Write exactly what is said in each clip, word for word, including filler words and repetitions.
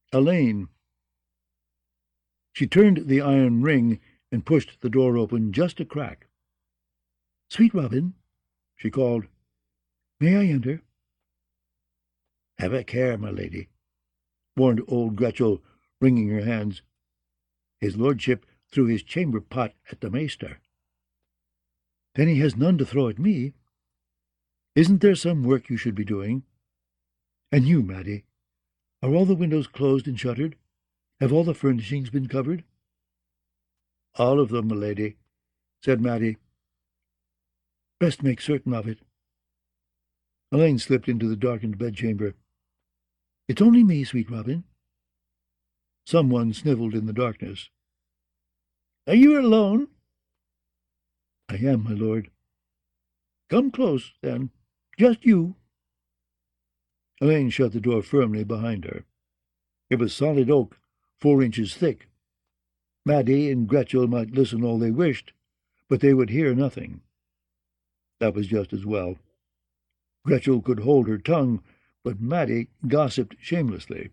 Elaine. She turned the iron ring and pushed the door open just a crack. "Sweet Robin," she called, "may I enter?" "Have a care, my lady," warned old Gretchel, wringing her hands. "His lordship threw his chamber pot at the maester." "Then he has none to throw at me. Isn't there some work you should be doing? And you, Mattie, are all the windows closed and shuttered? Have all the furnishings been covered?" "All of them, my lady," said Mattie. "Best make certain of it." Elaine slipped into the darkened bedchamber. "It's only me, sweet Robin." Someone snivelled in the darkness. "Are you alone?" "I am, my lord." "Come close, then. Just you." Elaine shut the door firmly behind her. It was solid oak, four inches thick. Mattie and Gretchel might listen all they wished, but they would hear nothing. That was just as well. Gretchel could hold her tongue, but Mattie gossiped shamelessly.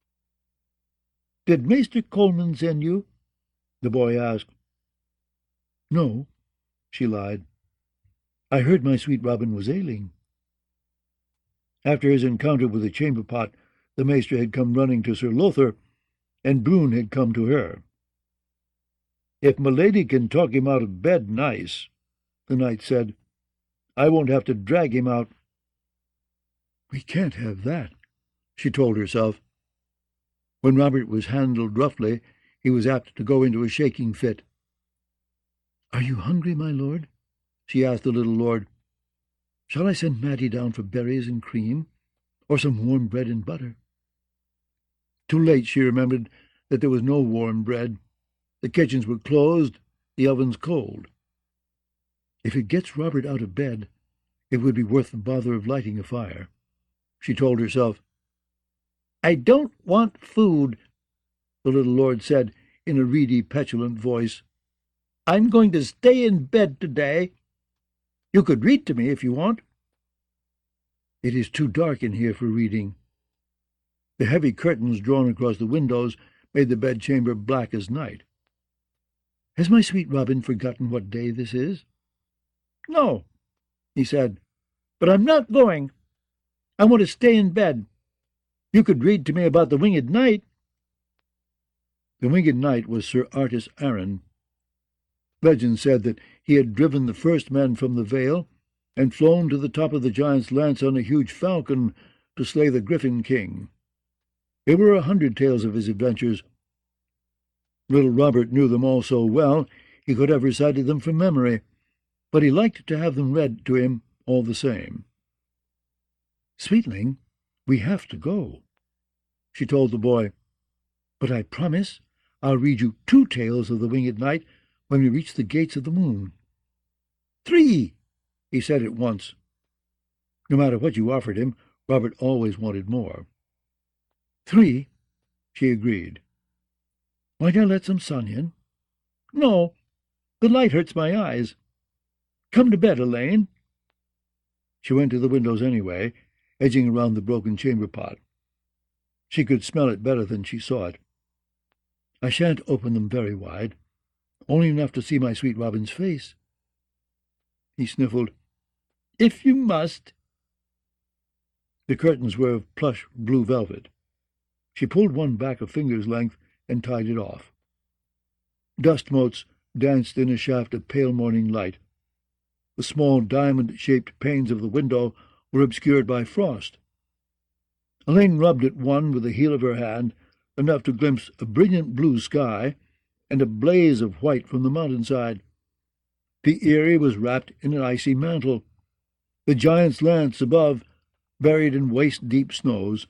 "Did Maester Coleman send you?" the boy asked. "No," she lied. "I heard my sweet Robin was ailing." After his encounter with the chamber pot, the maester had come running to Sir Lothar, and Brune had come to her. "If my lady can talk him out of bed nice," the knight said, "I won't have to drag him out." "We can't have that," she told herself. When Robert was handled roughly, he was apt to go into a shaking fit. "Are you hungry, my lord?" she asked the little lord. "Shall I send Mattie down for berries and cream, or some warm bread and butter?" Too late she remembered that there was no warm bread. The kitchens were closed, the ovens cold. If it gets Robert out of bed, it would be worth the bother of lighting a fire, she told herself. "I don't want food," the little lord said in a reedy, petulant voice. "I'm going to stay in bed today. You could read to me if you want." "It is too dark in here for reading." The heavy curtains drawn across the windows made the bedchamber black as night. "Has my sweet Robin forgotten what day this is?" "No," he said, "but I'm not going. I want to stay in bed. You could read to me about the Winged Knight." The Winged Knight was Sir Artus Arran. Legend said that he had driven the first men from the Vale and flown to the top of the giant's lance on a huge falcon to slay the Griffin King. There were a hundred tales of his adventures. Little Robert knew them all so well he could have recited them from memory, but he liked to have them read to him all the same. "Sweetling, we have to go," she told the boy. "But I promise I'll read you two tales of the Winged Knight when we reach the gates of the moon." "Three," he said at once. No matter what you offered him, Robert always wanted more. "Three," she agreed. "Might I let some sun in?" "No, the light hurts my eyes. Come to bed, Elaine." She went to the windows anyway, edging around the broken chamber pot. She could smell it better than she saw it. "I shan't open them very wide, only enough to see my sweet Robin's face." He sniffled. "If you must." The curtains were of plush blue velvet. She pulled one back a finger's length and tied it off. Dust motes danced in a shaft of pale morning light. The small diamond-shaped panes of the window were obscured by frost. Elaine rubbed at one with the heel of her hand, enough to glimpse a brilliant blue sky and a blaze of white from the mountainside. The Eyrie was wrapped in an icy mantle, the giant's lance above buried in waist-deep snows.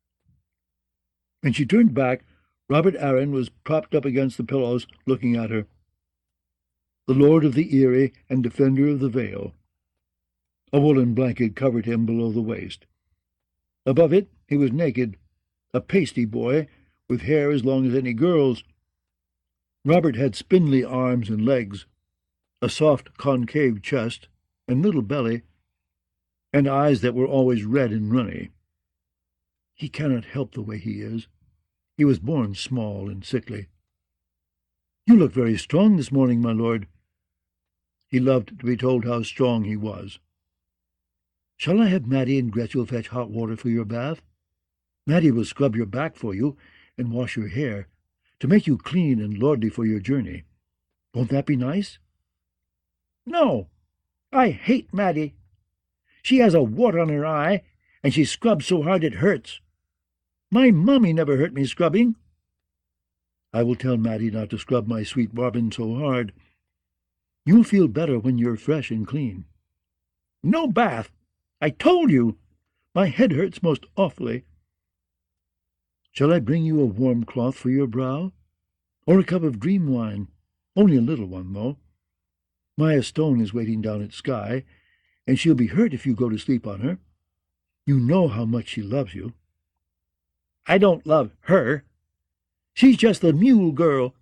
When she turned back, Robert Arran was propped up against the pillows, looking at her. The Lord of the Eyrie and Defender of the Vale. A woolen blanket covered him below the waist. Above it he was naked, a pasty boy, with hair as long as any girl's. Robert had spindly arms and legs, a soft concave chest and little belly, and eyes that were always red and runny. "He cannot help the way he is," He was born small and sickly. "You look very strong this morning, my lord." He loved to be told how strong he was. "Shall I have Mattie and Gretchel fetch hot water for your bath? Mattie will scrub your back for you and wash your hair, to make you clean and lordly for your journey. Won't that be nice?" "No, I hate Mattie. She has a wart on her eye, and she scrubs so hard it hurts. My mummy never hurt me scrubbing." "I will tell Mattie not to scrub my sweet Robin so hard. You'll feel better when you're fresh and clean." "No bath. I told you. My head hurts most awfully." "Shall I bring you a warm cloth for your brow? Or a cup of dream wine? Only a little one, though. Maya Stone is waiting down at Skye, and she'll be hurt if you go to sleep on her. You know how much she loves you." "I don't love her. She's just the mule girl."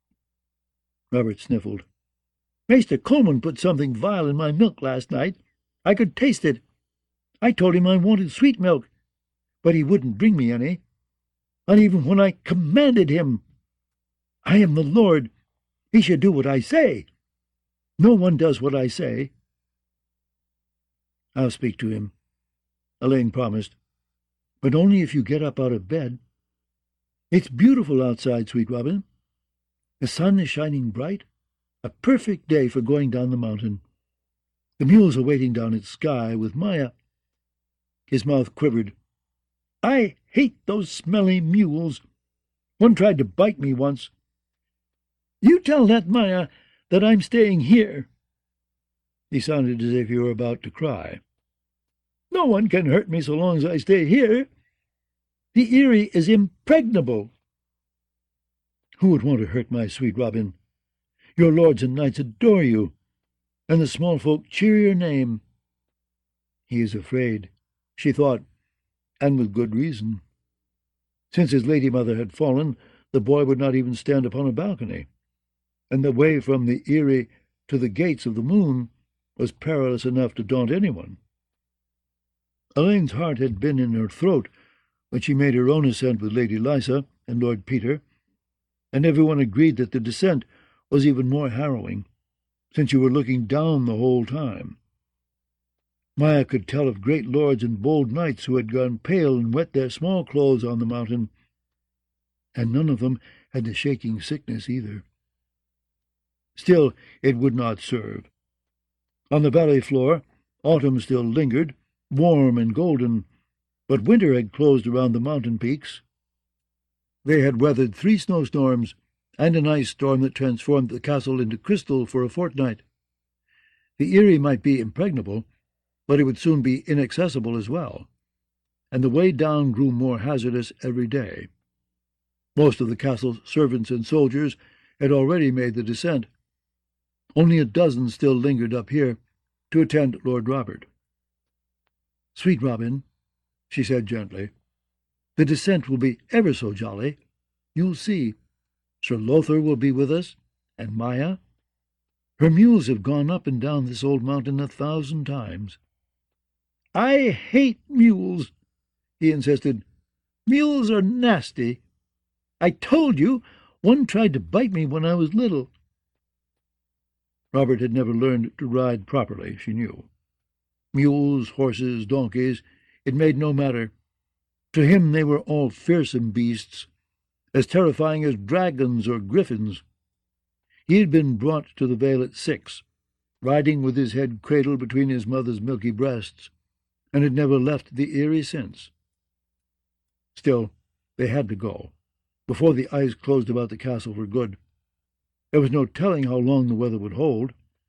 Robert sniffled. "Maester Coleman put something vile in my milk last night. I could taste it. I told him I wanted sweet milk, but he wouldn't bring me any, not even when I commanded him. I am the Lord. He should do what I say. No one does what I say." "I'll speak to him," Elaine promised, "but only if you get up out of bed. It's beautiful outside, sweet Robin. The sun is shining bright, a perfect day for going down the mountain. The mules are waiting down at Skye with Maya." His mouth quivered. "I hate those smelly mules. One tried to bite me once. You tell that Maya that I'm staying here." He sounded as if he were about to cry. "No one can hurt me so long as I stay here. The Eyrie is impregnable." "Who would want to hurt my sweet Robin? Your lords and knights adore you, and the small folk cheer your name." "He is afraid," she thought, and with good reason. Since his lady mother had fallen, the boy would not even stand upon a balcony, and the way from the Eyrie to the gates of the moon was perilous enough to daunt anyone. Elaine's heart had been in her throat when she made her own ascent with Lady Lysa and Lord Peter, and everyone agreed that the descent was even more harrowing, since you were looking down the whole time. Maya could tell of great lords and bold knights who had gone pale and wet their small clothes on the mountain, and none of them had the shaking sickness either. Still, it would not serve. On the valley floor, autumn still lingered, warm and golden, but winter had closed around the mountain peaks. They had weathered three snowstorms and an ice storm that transformed the castle into crystal for a fortnight. The Eyrie might be impregnable, but it would soon be inaccessible as well, and the way down grew more hazardous every day. Most of the castle's servants and soldiers had already made the descent. Only a dozen still lingered up here to attend Lord Robert. "Sweet Robin," she said gently, "the descent will be ever so jolly. You'll see. Sir Lothar will be with us, and Maya. Her mules have gone up and down this old mountain a thousand times." "I hate mules," he insisted. "Mules are nasty. I told you one tried to bite me when I was little." Robert had never learned to ride properly, she knew. Mules, horses, donkeys, it made no matter. To him they were all fearsome beasts, as terrifying as dragons or griffins. He had been brought to the Vale at six, riding with his head cradled between his mother's milky breasts, and had never left the Eyrie since. Still, they had to go, before the ice closed about the castle for good. There was no telling how long the weather would hold.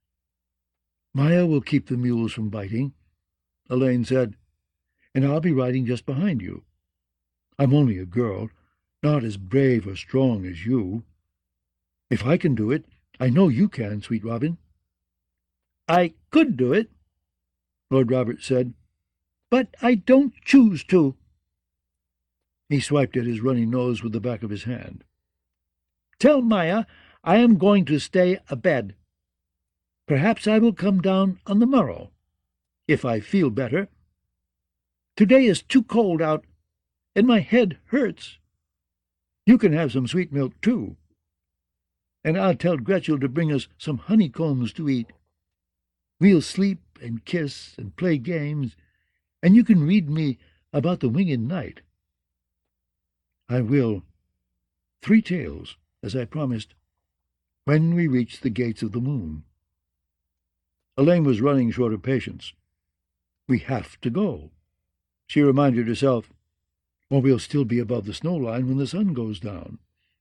"Maya will keep the mules from biting," Elaine said, "and I'll be riding just behind you. I'm only a girl, not as brave or strong as you. If I can do it, I know you can, sweet Robin." "I could do it," Lord Robert said, "but I don't choose to." He swiped at his runny nose with the back of his hand. "Tell Maya I am going to stay abed. Perhaps I will come down on the morrow, if I feel better. Today is too cold out, and my head hurts." You can have some sweet milk, too. And I'll tell Gretchel to bring us some honeycombs to eat. We'll sleep and kiss and play games, and you can read me about the winged knight." "I will. Three tales, as I promised, when we reach the gates of the moon." Elaine was running short of patience. "We have to go," she reminded herself, "or we'll still be above the snow line when the sun goes down.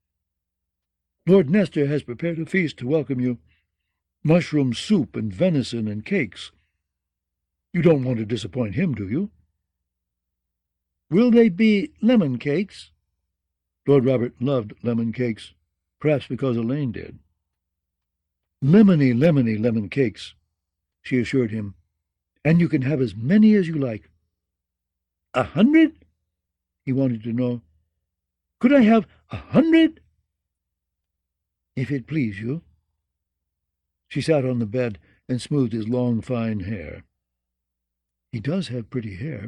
Lord Nestor has prepared a feast to welcome you. Mushroom soup and venison and cakes. You don't want to disappoint him, do you?" "Will they be lemon cakes?" Lord Robert loved lemon cakes, perhaps because Elaine did. "Lemony, lemony lemon cakes," she assured him, "and you can have as many as you like." "A hundred?" he wanted to know. "Could I have a hundred?" "If it please you." She sat on the bed and smoothed his long, fine hair. "He does have pretty hair."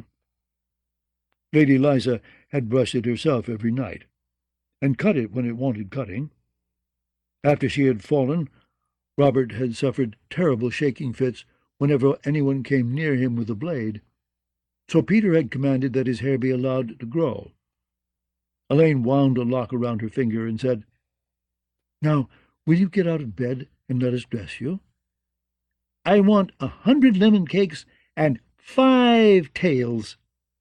Lady Liza had brushed it herself every night, and cut it when it wanted cutting. After she had fallen, Robert had suffered terrible shaking fits whenever anyone came near him with a blade, so Peter had commanded that his hair be allowed to grow. Elaine wound a lock around her finger and said, "Now, will you get out of bed and let us dress you?" "I want a hundred lemon cakes and five tails."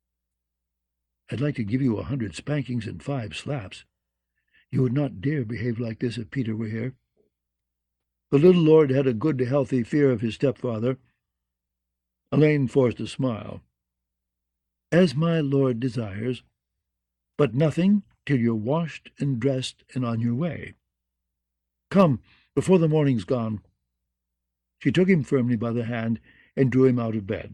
"I'd like to give you a hundred spankings and five slaps. You would not dare behave like this if Peter were here." The little lord had a good, healthy fear of his stepfather. Elaine forced a smile. "As my lord desires, but nothing till you're washed and dressed and on your way. Come, before the morning's gone." She took him firmly by the hand and drew him out of bed.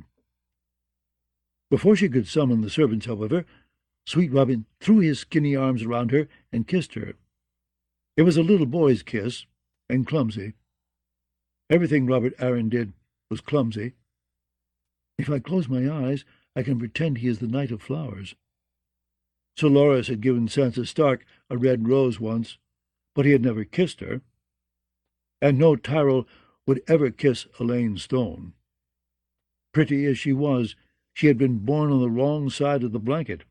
Before she could summon the servants, however, Sweet Robin threw his skinny arms around her and kissed her. It was a little boy's kiss, and clumsy. Everything Robert Arryn did was clumsy. "If I close my eyes, I can pretend he is the Knight of Flowers." Sir Loras had given Sansa Stark a red rose once, but he had never kissed her. And no Tyrell would ever kiss Elaine Stone. Pretty as she was, she had been born on the wrong side of the blanket.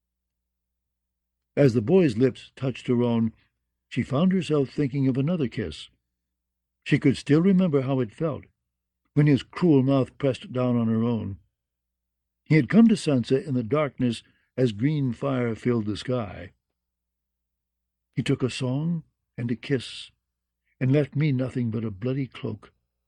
As the boy's lips touched her own, she found herself thinking of another kiss. She could still remember how it felt, when his cruel mouth pressed down on her own. He had come to Sansa in the darkness as green fire filled the sky. He took a song and a kiss, and left me nothing but a bloody cloak.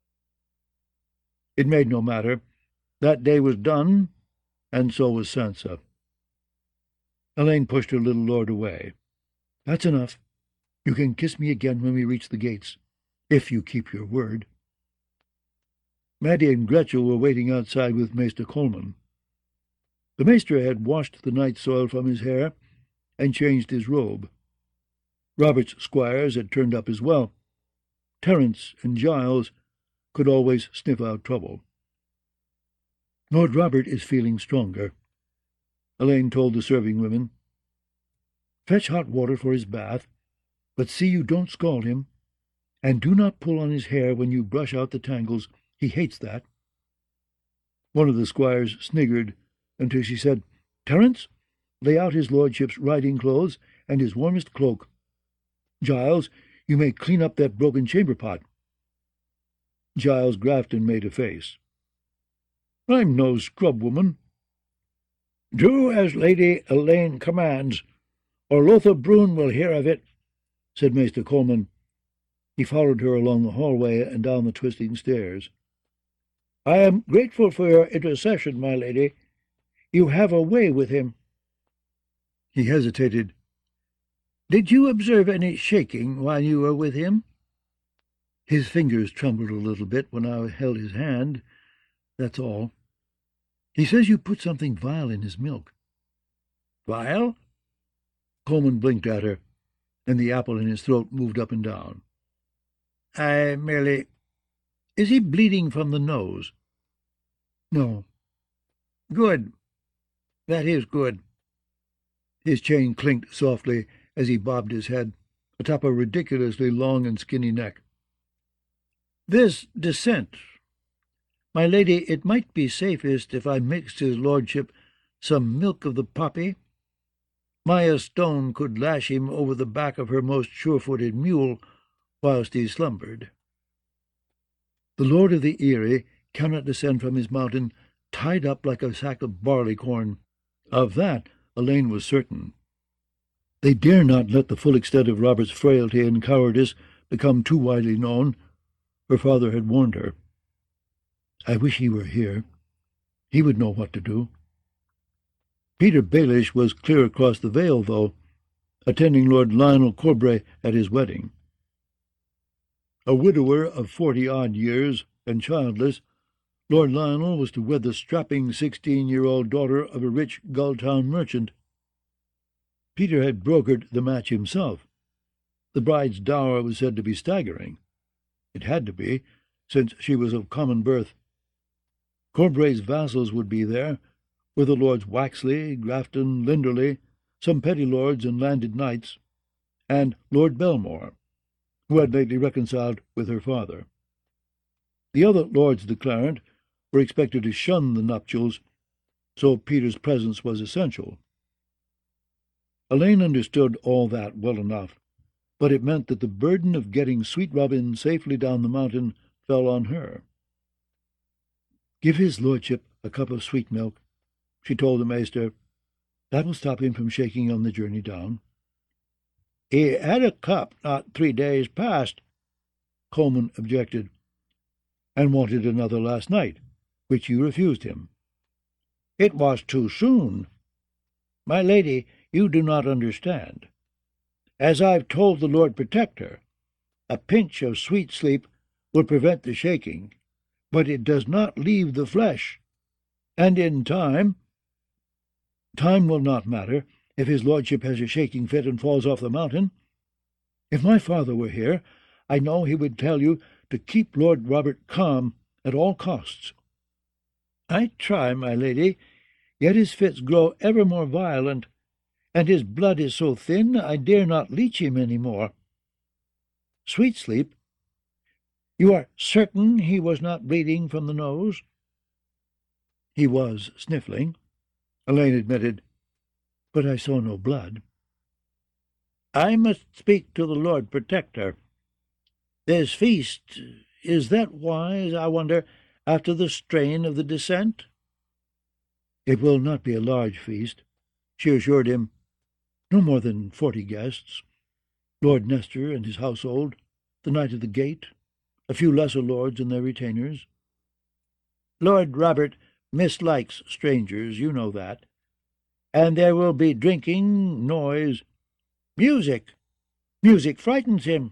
It made no matter. That day was done, and so was Sansa. Elaine pushed her little lord away. "That's enough. You can kiss me again when we reach the gates, if you keep your word." Maddie and Gretchel were waiting outside with Maester Coleman. The maester had washed the night soil from his hair and changed his robe. Robert's squires had turned up as well. Terence and Giles could always sniff out trouble. "Lord Robert is feeling stronger," Elaine told the serving women. "Fetch hot water for his bath, but see you don't scald him, and do not pull on his hair when you brush out the tangles. He hates that." One of the squires sniggered until she said, "Terence, lay out his lordship's riding clothes and his warmest cloak. Giles, you may clean up that broken chamber pot." Giles Grafton made a face. "I'm no scrub woman." "Do as Lady Elaine commands, or Lothar Brune will hear of it," said Maester Coleman. He followed her along the hallway and down the twisting stairs. "I am grateful for your intercession, my lady. You have a way with him." He hesitated. "Did you observe any shaking while you were with him?" "His fingers trembled a little bit when I held his hand. That's all. He says you put something vile in his milk." "Vile?" Coleman blinked at her, and the apple in his throat moved up and down. "I merely... Is he bleeding from the nose?" "No." "Good. That is good." His chain clinked softly as he bobbed his head atop a ridiculously long and skinny neck. "This descent. My lady, it might be safest if I mixed his lordship some milk of the poppy. Maya Stone could lash him over the back of her most sure-footed mule whilst he slumbered. The Lord of the Eyrie cannot descend from his mountain tied up like a sack of barley-corn. Of that Elaine was certain. They dare not let the full extent of Robert's frailty and cowardice become too widely known. Her father had warned her. I wish he were here. He would know what to do. Peter Baelish was clear across the vale, though, attending Lord Lionel Corbray at his wedding. A widower of forty-odd years and childless, Lord Lionel was to wed the strapping sixteen-year-old daughter of a rich Gulltown merchant. Peter had brokered the match himself. The bride's dower was said to be staggering. It had to be, since she was of common birth. Corbray's vassals would be there, with the Lords Waxley, Grafton, Linderley, some petty lords and landed knights, and Lord Belmore, who had lately reconciled with her father. The other lords of the Clarent were expected to shun the nuptials, so Peter's presence was essential. Elaine understood all that well enough, but it meant that the burden of getting Sweet Robin safely down the mountain fell on her. "Give his lordship a cup of sweet milk," she told the maester. "That will stop him from shaking on the journey down." "He had a cup not three days past," Coleman objected, "and wanted another last night, which you refused him." "It was too soon. My lady, you do not understand. As I've told the Lord Protector, a pinch of sweet sleep will prevent the shaking, but it does not leave the flesh, and in time—" "Time will not matter if his lordship has a shaking fit and falls off the mountain. If my father were here, I know he would tell you to keep Lord Robert calm at all costs." "I try, my lady, yet his fits grow ever more violent, and his blood is so thin I dare not leech him any more." "Sweet sleep? You are certain he was not bleeding from the nose?" "He was sniffling," Elaine admitted, "but I saw no blood." "I must speak to the Lord Protector. This feast, is that wise, I wonder, after the strain of the descent?" "It will not be a large feast," she assured him. "No more than forty guests. Lord Nestor and his household, the Knight of the Gate, a few lesser lords and their retainers." "Lord Robert mislikes strangers, you know that. And there will be drinking, noise, music. Music frightens him."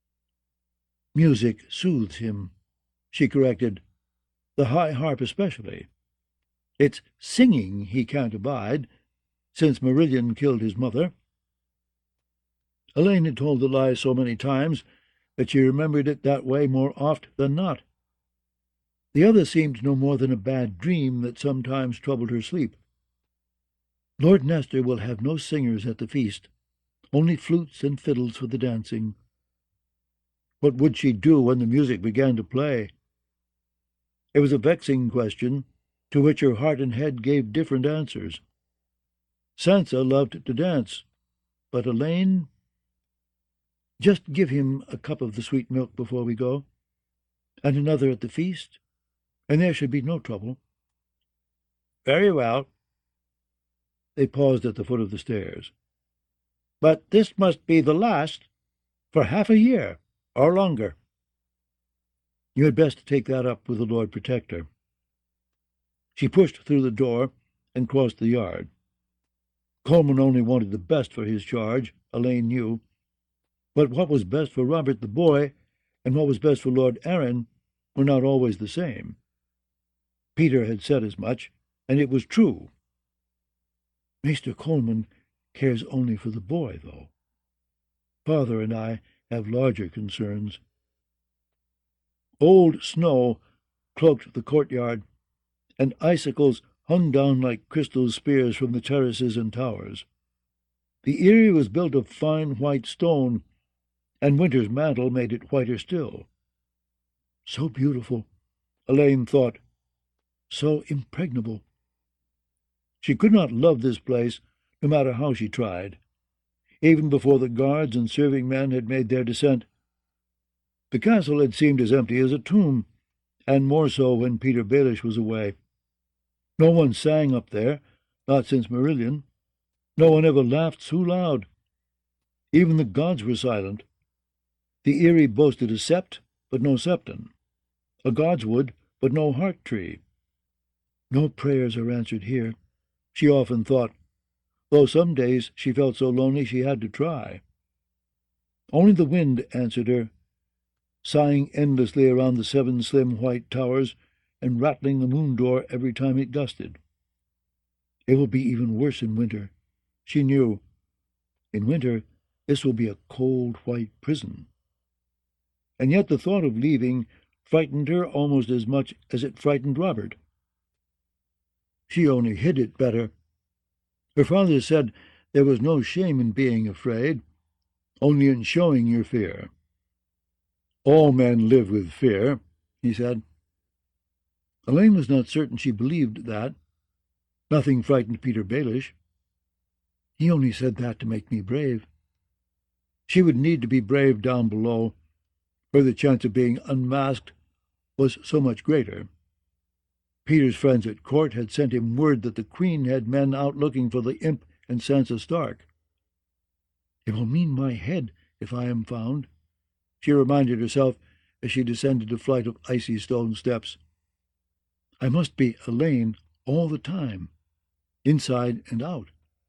"Music soothes him," she corrected, "the high harp especially. It's singing he can't abide, since Marillion killed his mother." Elaine had told the lie so many times that she remembered it that way more oft than not. The other seemed no more than a bad dream that sometimes troubled her sleep. "Lord Nestor will have no singers at the feast, only flutes and fiddles for the dancing." What would she do when the music began to play? It was a vexing question, to which her heart and head gave different answers. Sansa loved to dance, but Elaine— "Just give him a cup of the sweet milk before we go, and another at the feast, and there should be no trouble." "Very well." They paused at the foot of the stairs. "But this must be the last for half a year, or longer." "You had best take that up with the Lord Protector." She pushed through the door and crossed the yard. Coleman only wanted the best for his charge, Elaine knew, but what was best for Robert the boy and what was best for Lord Arryn were not always the same. Peter had said as much, and it was true. "Maester Coleman cares only for the boy, though. Father and I have larger concerns." Old snow cloaked the courtyard, and icicles hung down like crystal spears from the terraces and towers. The Eyrie was built of fine white stone, and winter's mantle made it whiter still. So beautiful, Elaine thought, so impregnable. She could not love this place, no matter how she tried, even before the guards and serving men had made their descent. The castle had seemed as empty as a tomb, and more so when Peter Baelish was away. No one sang up there, not since Marillion. No one ever laughed so loud. Even the gods were silent. The Eyrie boasted a sept, but no septon, a godswood, but no heart tree. No prayers are answered here, she often thought, though some days she felt so lonely she had to try. Only the wind answered her, sighing endlessly around the seven slim white towers and rattling the moon door every time it gusted. It will be even worse in winter, she knew. In winter, this will be a cold white prison. And yet the thought of leaving frightened her almost as much as it frightened Robert. She only hid it better. Her father said there was no shame in being afraid, only in showing your fear. All men live with fear, he said. Elaine was not certain she believed that. Nothing frightened Peter Baelish. He only said that to make me brave. She would need to be brave down below, where the chance of being unmasked was so much greater. Peter's friends at court had sent him word that the Queen had men out looking for the imp and Sansa Stark. It will mean my head if I am found, she reminded herself as she descended a flight of icy stone steps. I must be Elaine all the time, inside and out.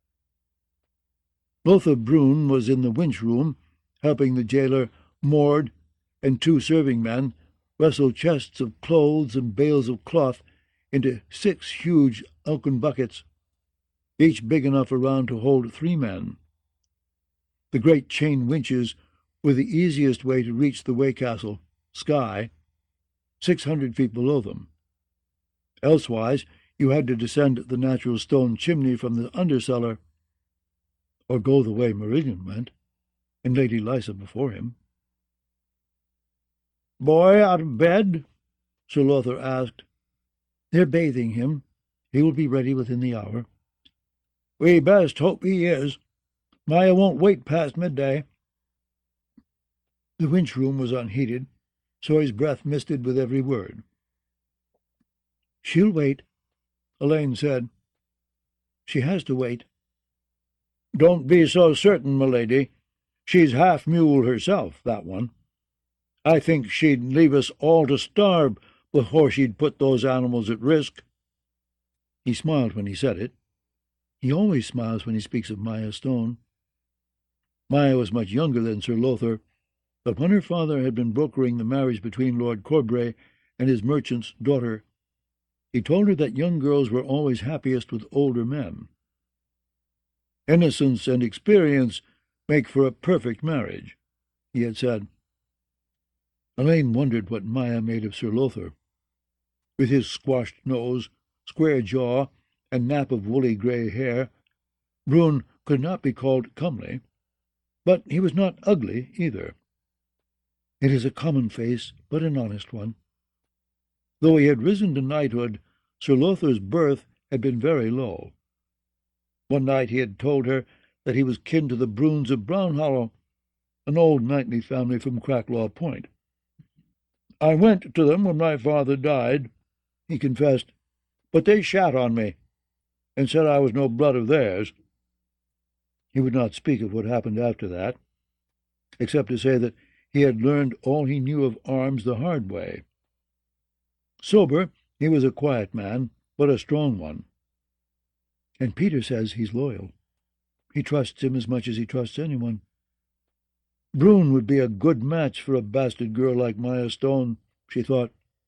Lothar Brune was in the winch-room, helping the jailer, Mord, and two serving men wrestle chests of clothes and bales of cloth into six huge oaken buckets, each big enough around to hold three men. The great chain winches were the easiest way to reach the Waycastle sky, six hundred feet below them. Elsewise, you had to descend the natural stone chimney from the undercellar, or go the way Marillion went, and Lady Lysa before him. "Boy out of bed?" Sir Lothar asked. "They're bathing him. He will be ready within the hour." "We best hope he is. Maya won't wait past midday." The winch-room was unheated, so his breath misted with every word. "She'll wait," Elaine said. "She has to wait." "Don't be so certain, milady. She's half mule herself, that one. I think she'd leave us all to starve before she'd put those animals at risk." He smiled when he said it. He always smiles when he speaks of Maya Stone. Maya was much younger than Sir Lothar, but when her father had been brokering the marriage between Lord Corbray and his merchant's daughter, he told her that young girls were always happiest with older men. "Innocence and experience make for a perfect marriage," he had said. Elaine wondered what Maya made of Sir Lothar. With his squashed nose, square jaw, and nap of woolly grey hair, Brune could not be called comely, but he was not ugly either. It is a common face, but an honest one. Though he had risen to knighthood, Sir Lothar's birth had been very low. One night he had told her that he was kin to the Brunes of Brownhollow, an old knightly family from Cracklaw Point. "I went to them when my father died," he confessed, "but they shat on me, and said I was no blood of theirs." He would not speak of what happened after that, except to say that he had learned all he knew of arms the hard way. Sober, he was a quiet man, but a strong one. And Peter says he's loyal. He trusts him as much as he trusts anyone. Brune would be a good match for a bastard girl like Maya Stone, she thought.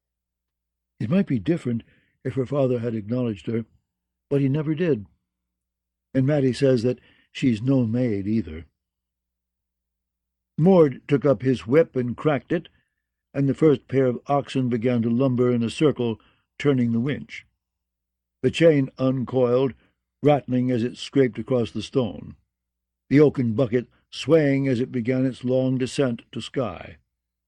It might be different if her father had acknowledged her, but he never did. And Mattie says that she's no maid either. Mord took up his whip and cracked it, and the first pair of oxen began to lumber in a circle, turning the winch. The chain uncoiled, rattling as it scraped across the stone. the oaken bucket swaying as it began its long descent to Skye.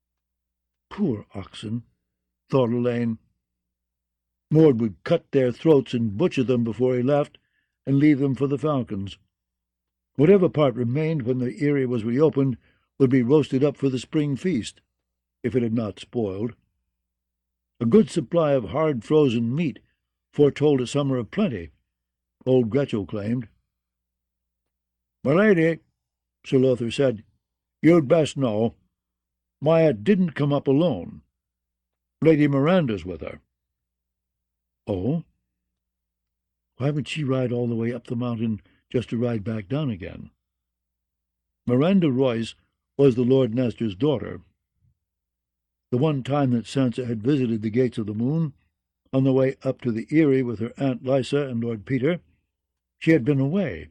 Poor oxen, thought Elaine. Mord would cut their throats and butcher them before he left, and leave them for the falcons. Whatever part remained when the Erie was reopened would be roasted up for the spring feast, if it had not spoiled. A good supply of hard frozen meat foretold a summer of plenty, old Gretchel claimed. "My lady," Sir Lothar said, "you'd best know. Maya didn't come up alone. Lady Miranda's with her." "Oh? Why would she ride all the way up the mountain just to ride back down again?" Miranda Royce was the Lord Nestor's daughter. The one time that Sansa had visited the Gates of the Moon, on the way up to the Erie with her Aunt Lysa and Lord Peter, she had been away.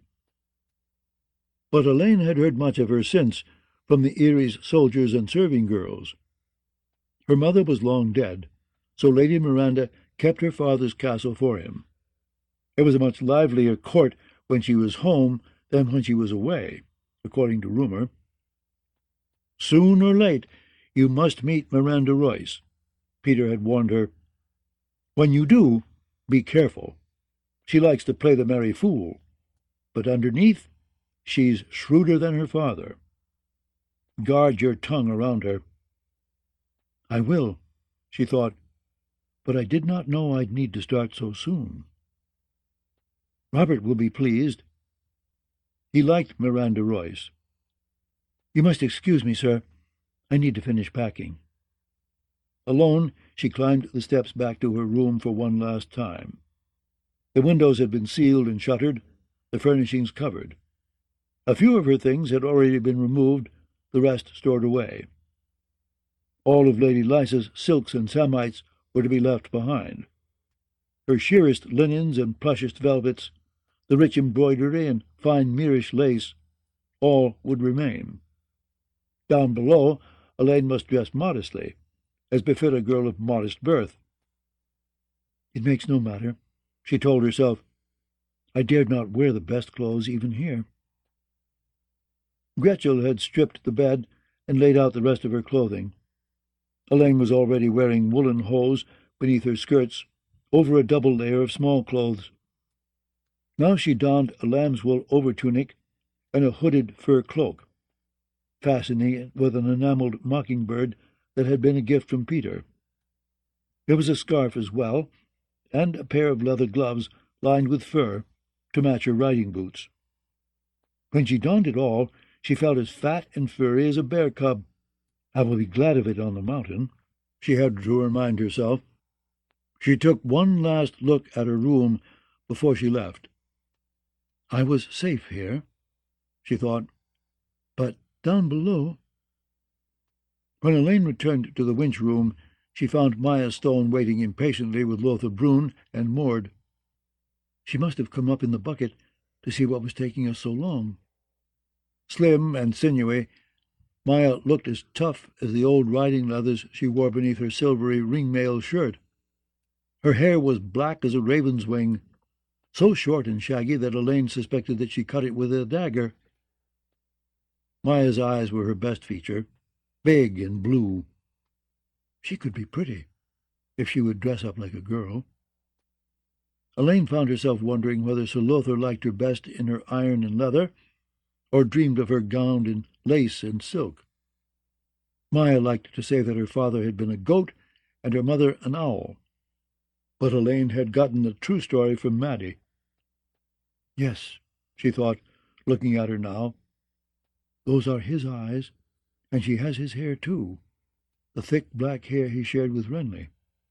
But Elaine had heard much of her since, from the Erie's soldiers and serving girls. Her mother was long dead, so Lady Miranda kept her father's castle for him. It was a much livelier court when she was home than when she was away, according to rumour. "Soon or late, you must meet Miranda Royce," Peter had warned her. "When you do, be careful. She likes to play the merry fool, but underneath she's shrewder than her father. Guard your tongue around her." "I will," she thought, "but I did not know I'd need to start so soon. Robert will be pleased." He liked Miranda Royce. "You must excuse me, sir. I need to finish packing." Alone, she climbed the steps back to her room for one last time. The windows had been sealed and shuttered, the furnishings covered. A few of her things had already been removed, the rest stored away. All of Lady Lysa's silks and samites were to be left behind. Her sheerest linens and plushest velvets, the rich embroidery and fine Moorish lace, all would remain. Down below, Elaine must dress modestly, as befit a girl of modest birth. "It makes no matter," she told herself. "I dared not wear the best clothes even here." Gretchel had stripped the bed and laid out the rest of her clothing. Elaine was already wearing woolen hose beneath her skirts, over a double layer of small clothes. Now she donned a lamb's-wool overtunic and a hooded fur cloak, fastening it with an enamelled mockingbird that had been a gift from Peter. There was a scarf as well, and a pair of leather gloves lined with fur to match her riding boots. When she donned it all, she felt as fat and furry as a bear cub. "I will be glad of it on the mountain," she had to remind herself. She took one last look at her room before she left. I was safe here, she thought, but down below... When Elaine returned to the winch room, she found Maya Stone waiting impatiently with Lothar Brune and Mord. She must have come up in the bucket to see what was taking us so long. Slim and sinewy, Maya looked as tough as the old riding leathers she wore beneath her silvery ring-mail shirt. Her hair was black as a raven's wing, so short and shaggy that Elaine suspected that she cut it with a dagger. Maya's eyes were her best feature, big and blue. She could be pretty, if she would dress up like a girl. Elaine found herself wondering whether Sir Lothar liked her best in her iron and leather, or dreamed of her gowned in lace and silk. Maya liked to say that her father had been a goat and her mother an owl, but Elaine had gotten the true story from Maddie. Yes, she thought, looking at her now, those are his eyes, and she has his hair too, the thick black hair he shared with Renly.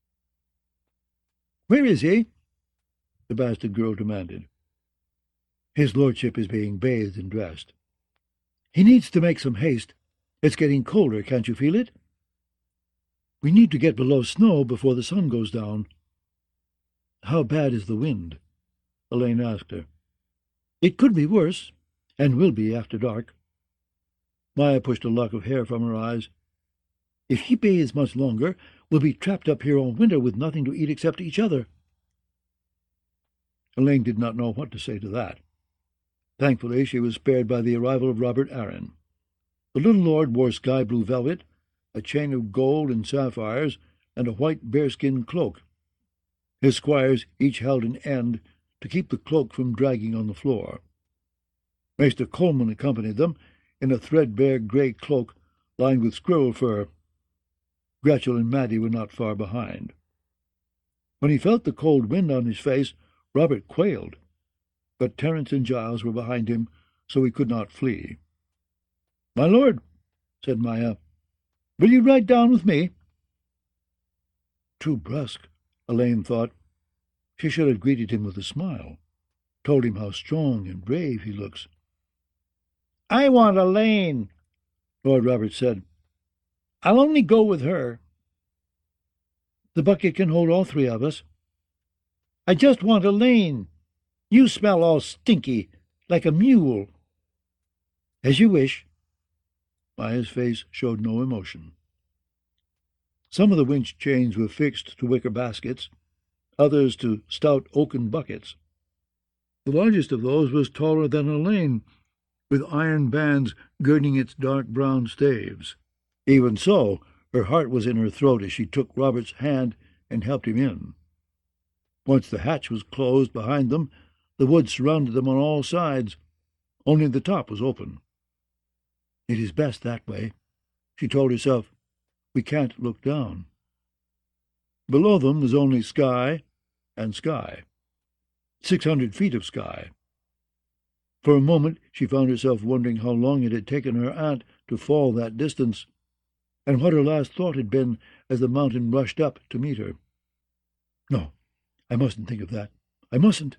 "Where is he?" the bastard girl demanded. "His lordship is being bathed and dressed. He needs to make some haste. It's getting colder, can't you feel it? We need to get below snow before the sun goes down." "How bad is the wind?" Elaine asked her. "It could be worse, and will be after dark." Maya pushed a lock of hair from her eyes. "If he bathes much longer, we'll be trapped up here all winter with nothing to eat except each other." Elaine did not know what to say to that. Thankfully, she was spared by the arrival of Robert Arryn. The little lord wore sky-blue velvet, a chain of gold and sapphires, and a white bearskin cloak. His squires each held an end to keep the cloak from dragging on the floor. Maester Coleman accompanied them in a threadbare grey cloak lined with squirrel fur. Gretchel and Maddie were not far behind. When he felt the cold wind on his face, Robert quailed, but Terence and Giles were behind him, so he could not flee. "My lord," said Maia, "will you ride down with me?" Too brusque, Elaine thought. She should have greeted him with a smile, told him how strong and brave he looks. "I want Elaine," Lord Robert said. "I'll only go with her." "The bucket can hold all three of us." "I just want Elaine. You smell all stinky, like a mule." "As you wish." Maia's face showed no emotion. Some of the winch chains were fixed to wicker baskets, others to stout oaken buckets. The largest of those was taller than Elaine, with iron bands girding its dark brown staves. Even so, her heart was in her throat as she took Robert's hand and helped him in. Once the hatch was closed behind them, the wood surrounded them on all sides. Only the top was open. "It is best that way," she told herself. "We can't look down." Below them was only sky and sky. Six hundred feet of sky. For a moment she found herself wondering how long it had taken her aunt to fall that distance, and what her last thought had been as the mountain rushed up to meet her. No, I mustn't think of that. I mustn't.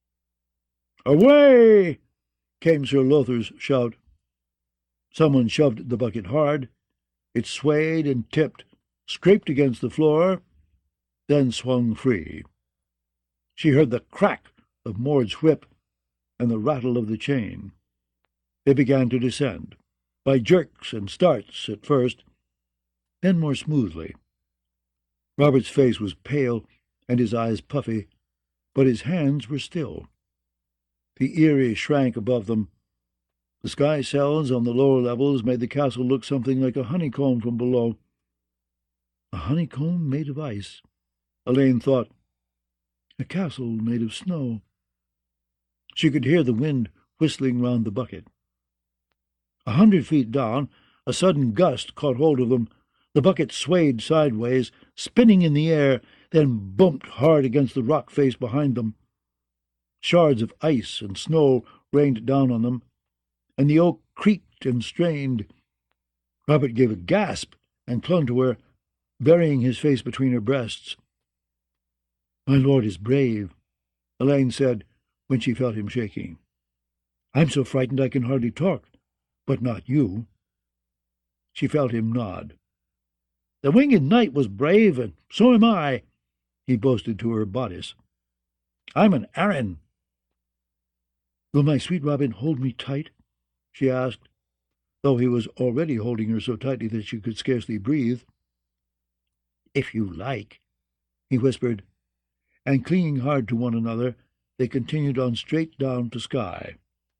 "Away!" came Sir Lothar's shout. Someone shoved the bucket hard. It swayed and tipped, scraped against the floor, then swung free. She heard the crack of Mord's whip and the rattle of the chain. They began to descend, by jerks and starts at first, then more smoothly. Robert's face was pale and his eyes puffy, but his hands were still. The eyrie shrank above them. The sky cells on the lower levels made the castle look something like a honeycomb from below. A honeycomb made of ice, Elaine thought. A castle made of snow. She could hear the wind whistling round the bucket. A hundred feet down, a sudden gust caught hold of them. The bucket swayed sideways, spinning in the air, then bumped hard against the rock face behind them. Shards of ice and snow rained down on them, and the oak creaked and strained. Robert gave a gasp and clung to her, burying his face between her breasts. "My lord is brave," Elaine said when she felt him shaking. "I'm so frightened I can hardly talk, but not you." She felt him nod. "The winged knight was brave, and so am I," he boasted to her bodice. "I'm an Arryn." "Will my sweet Robin hold me tight?" she asked, though he was already holding her so tightly that she could scarcely breathe. "If you like," he whispered, and clinging hard to one another, they continued on straight down to sky.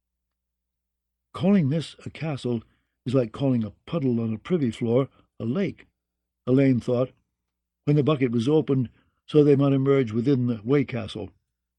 Calling this a castle is like calling a puddle on a privy floor a lake, Elaine thought, when the bucket was opened so they might emerge within the way-castle.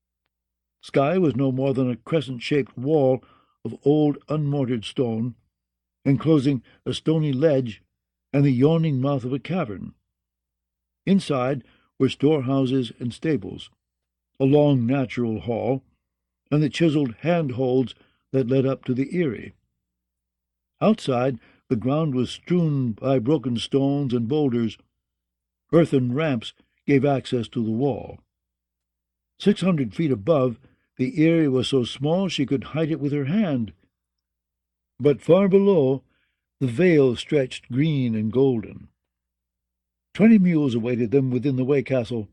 Sky was no more than a crescent-shaped wall of old unmortared stone, enclosing a stony ledge and the yawning mouth of a cavern. Inside were storehouses and stables, a long natural hall, and the chiselled handholds that led up to the eyrie. Outside, the ground was strewn by broken stones and boulders. Earthen ramps gave access to the wall. Six hundred feet above, the eyrie was so small she could hide it with her hand. But far below, the vale stretched green and golden. Twenty mules awaited them within the way-castle,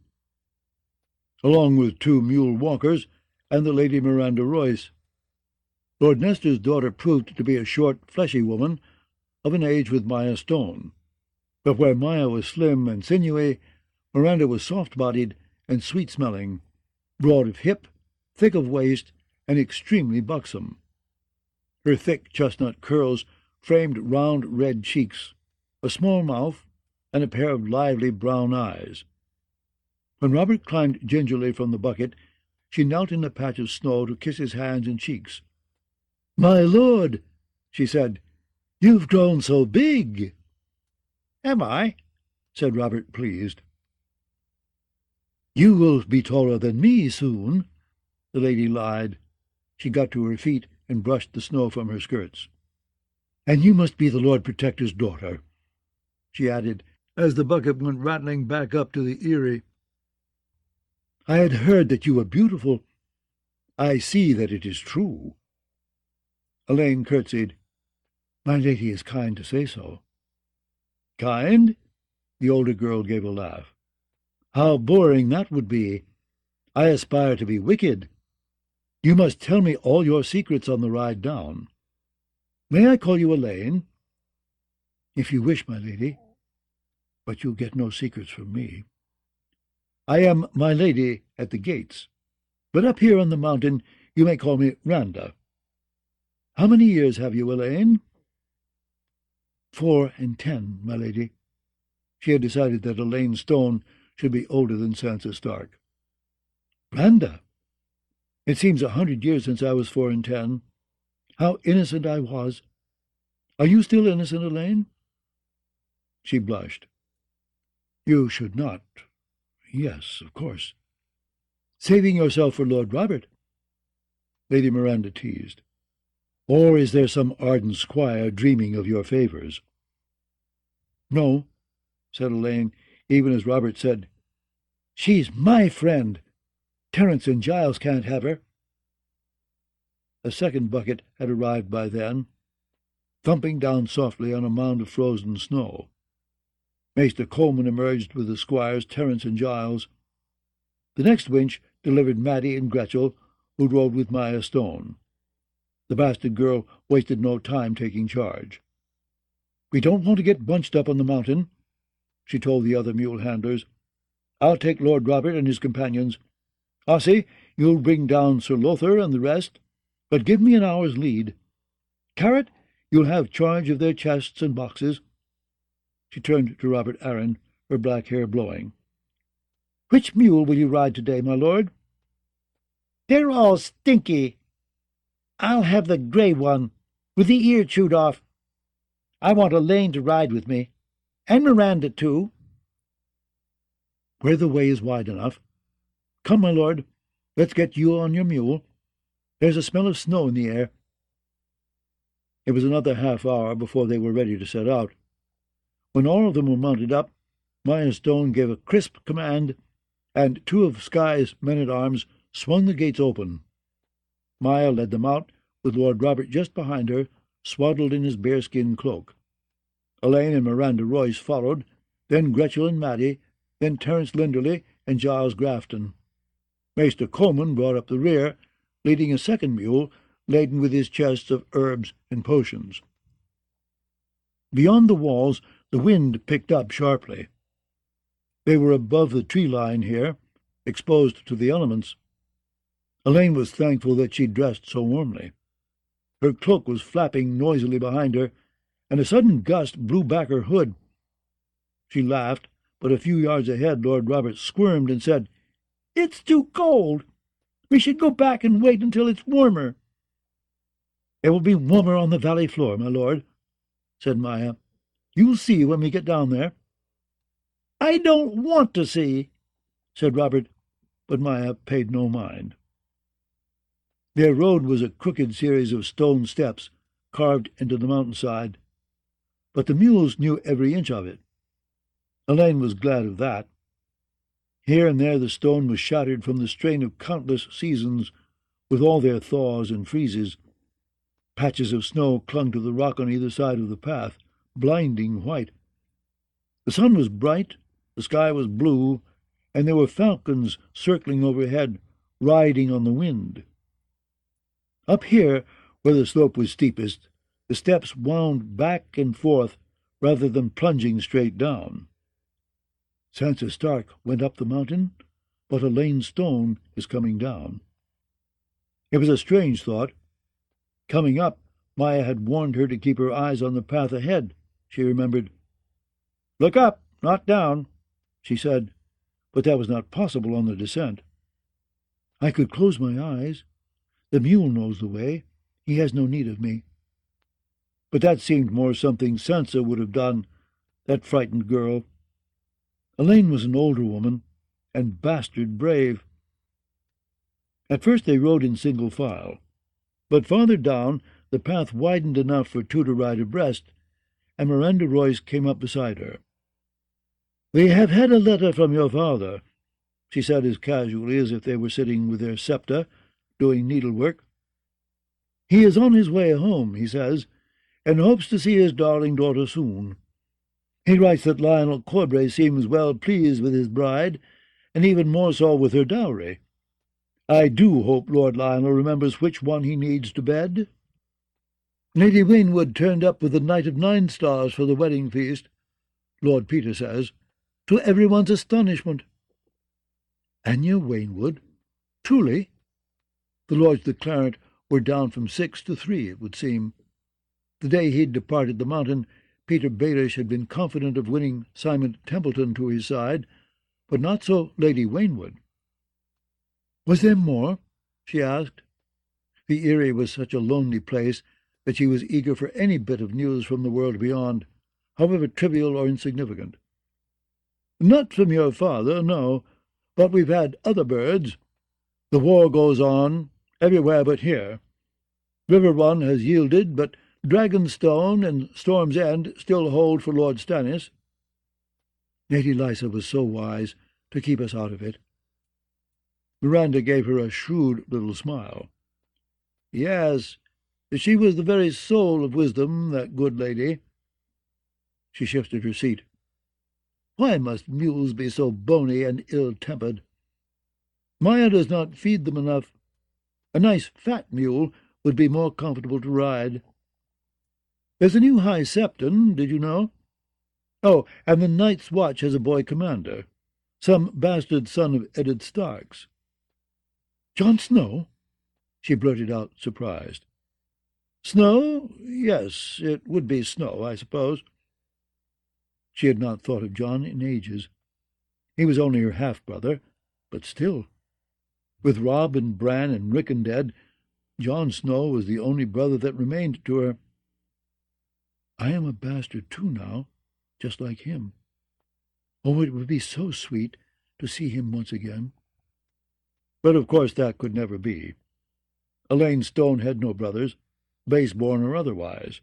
along with two mule walkers and the Lady Miranda Royce. Lord Nestor's daughter proved to be a short, fleshy woman, of an age with Maia Stone. But where Maia was slim and sinewy, Miranda was soft-bodied and sweet-smelling, broad of hip, thick of waist, and extremely buxom. Her thick chestnut curls framed round red cheeks, a small mouth, and a pair of lively brown eyes. When Robert climbed gingerly from the bucket, she knelt in a patch of snow to kiss his hands and cheeks. "My lord," she said, "you've grown so big." "Am I?" said Robert, pleased. "You will be taller than me soon," the lady lied. She got to her feet and brushed the snow from her skirts. "And you must be the Lord Protector's daughter," she added, as the bucket went rattling back up to the eyrie. "I had heard that you were beautiful. I see that it is true." Elaine curtsied. "My lady is kind to say so." "Kind?" The older girl gave a laugh. "How boring that would be! I aspire to be wicked. You must tell me all your secrets on the ride down. May I call you Elaine?" "If you wish, my lady. But you'll get no secrets from me. I am my lady at the gates, but up here on the mountain you may call me Randa. How many years have you, Elaine?" "Four and ten, my lady." She had decided that Elaine Stone should be older than Sansa Stark. "Randa, it seems a hundred years since I was four and ten. How innocent I was! Are you still innocent, Elaine?" She blushed. "You should not. Yes, of course. Saving yourself for Lord Robert?" Lady Miranda teased. "Or is there some ardent squire dreaming of your favours?" "No," said Elaine, even as Robert said, "She's my friend. Terence and Giles can't have her." A second bucket had arrived by then, thumping down softly on a mound of frozen snow. Maester Coleman emerged with the squires Terence and Giles. The next winch delivered Mattie and Gretchel, who rode with Maya Stone. The bastard girl wasted no time taking charge. "We don't want to get bunched up on the mountain," she told the other mule handlers. "I'll take Lord Robert and his companions. Ossie, you'll bring down Sir Lothar and the rest, but give me an hour's lead. Carrot, you'll have charge of their chests and boxes." She turned to Robert Arryn, her black hair blowing. "Which mule will you ride today, my lord?" "They're all stinky. I'll have the grey one, with the ear chewed off. I want Elaine to ride with me, and Miranda, too." "Where the way is wide enough. Come, my lord, let's get you on your mule. There's a smell of snow in the air." It was another half hour before they were ready to set out. When all of them were mounted up, Maya Stone gave a crisp command, and two of Skye's men-at-arms swung the gates open. Maya led them out, with Lord Robert just behind her, swaddled in his bearskin cloak. Elaine and Miranda Royce followed, then Gretchel and Mattie, then Terence Linderley and Giles Grafton. Maester Coleman brought up the rear, leading a second mule laden with his chests of herbs and potions. Beyond the walls, the wind picked up sharply. They were above the tree line here, exposed to the elements. Elaine was thankful that she dressed so warmly. Her cloak was flapping noisily behind her, and a sudden gust blew back her hood. She laughed, but a few yards ahead Lord Robert squirmed and said, "It's too cold. We should go back and wait until it's warmer." "It will be warmer on the valley floor, my lord," said Maya. "You'll see when we get down there." "I don't want to see," said Robert, but Maya paid no mind. Their road was a crooked series of stone steps carved into the mountainside, but the mules knew every inch of it. Elaine was glad of that. Here and there the stone was shattered from the strain of countless seasons, with all their thaws and freezes. Patches of snow clung to the rock on either side of the path, blinding white. The sun was bright, the sky was blue, and there were falcons circling overhead, riding on the wind. Up here, where the slope was steepest, the steps wound back and forth rather than plunging straight down. Sansa Stark went up the mountain, but Elaine Stone is coming down. It was a strange thought. Coming up Maya had warned her to keep her eyes on the path ahead, she remembered. "Look up, not down," she said, but that was not possible on the descent. "I could close my eyes. The mule knows the way. He has no need of me." But that seemed more something Sansa would have done, that frightened girl. Elaine was an older woman, and bastard brave. At first they rode in single file, but farther down the path widened enough for two to ride abreast, and Miranda Royce came up beside her. "We have had a letter from your father," she said as casually as if they were sitting with their septa, doing needlework. "He is on his way home, he says, and hopes to see his darling daughter soon. He writes that Lionel Corbray seems well pleased with his bride, and even more so with her dowry. I do hope Lord Lionel remembers which one he needs to bed." "Lady Waynwood turned up with the Knight of Nine Stars for the wedding feast," Lord Peter says, "to everyone's astonishment." "Anya Waynwood? Truly?" The Lords declarant were down from six to three, it would seem. The day he'd departed the mountain, Peter Baelish had been confident of winning Simon Templeton to his side, but not so Lady Waynwood. "Was there more?" she asked. The Eyrie was such a lonely place that she was eager for any bit of news from the world beyond, however trivial or insignificant. "Not from your father, no, but we've had other birds. The war goes on, everywhere but here. River Run has yielded, but Dragonstone and Storm's End still hold for Lord Stannis." Lady Lysa was so wise to keep us out of it. Miranda gave her a shrewd little smile. "Yes, she was the very soul of wisdom, that good lady." She shifted her seat. "Why must mules be so bony and ill-tempered? Maya does not feed them enough. A nice fat mule would be more comfortable to ride. There's a new High Septon, did you know? Oh, and the Night's Watch has a boy commander, some bastard son of Eddard Stark's." "Jon Snow?" she blurted out, surprised. "Snow? Yes, it would be Snow, I suppose." She had not thought of Jon in ages. He was only her half-brother, but still. With Robb and Bran and Rickon dead, Jon Snow was the only brother that remained to her. "I am a bastard too now, just like him. Oh, it would be so sweet to see him once again." But of course that could never be. Elaine Stone had no brothers, base-born or otherwise.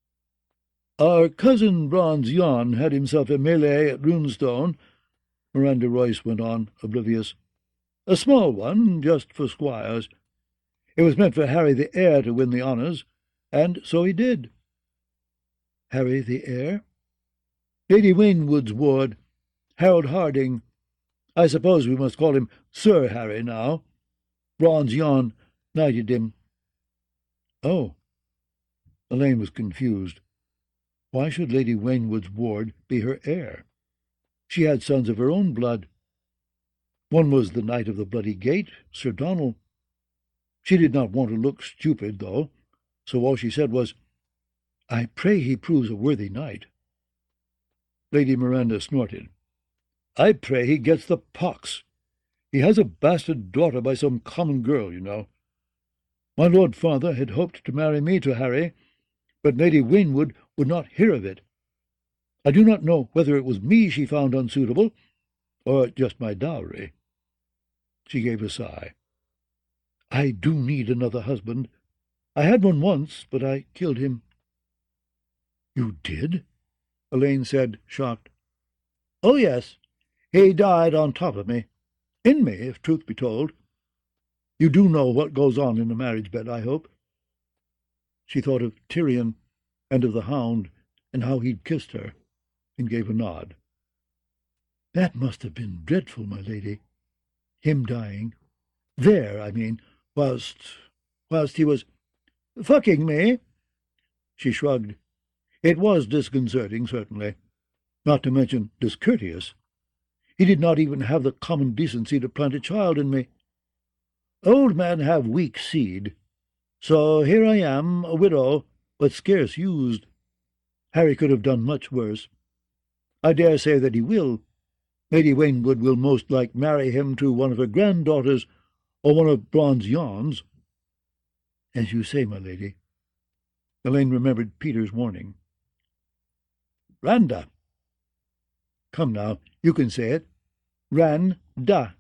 "Our cousin Bronze Yon had himself a melee at Runestone," Miranda Royce went on, oblivious. "A small one, just for squires. It was meant for Harry the Heir to win the honours, and so he did." "Harry the Heir?" "Lady Waynwood's ward, Harold Harding. I suppose we must call him Sir Harry now. Bronze Yon knighted him." "Oh." Elaine was confused. Why should Lady Waynwood's ward be her heir? She had sons of her own blood. One was the Knight of the Bloody Gate, Sir Donald. She did not want to look stupid, though, so all she said was, "I pray he proves a worthy knight." Lady Miranda snorted. "I pray he gets the pox. He has a bastard daughter by some common girl, you know. My lord father had hoped to marry me to Harry, but Lady Waynwood would not hear of it. I do not know whether it was me she found unsuitable, or just my dowry." She gave a sigh. "I do need another husband. I had one once, but I killed him." "You did?" Elaine said, shocked. "Oh, yes. He died on top of me. In me, if truth be told. You do know what goes on in a marriage bed, I hope." She thought of Tyrion and of the Hound and how he'd kissed her, and gave a nod. "That must have been dreadful, my lady. Him dying. There, I mean, whilst... whilst he was... fucking me." She shrugged. "It was disconcerting, certainly, not to mention discourteous. He did not even have the common decency to plant a child in me. Old men have weak seed. So here I am, a widow, but scarce used. Harry could have done much worse. I dare say that he will. Lady Wainwood will most like marry him to one of her granddaughters, or one of Bronze Yon's. As you say, my lady. Elaine remembered Peter's warning. Randa. Come now, you can say it. Ran-da.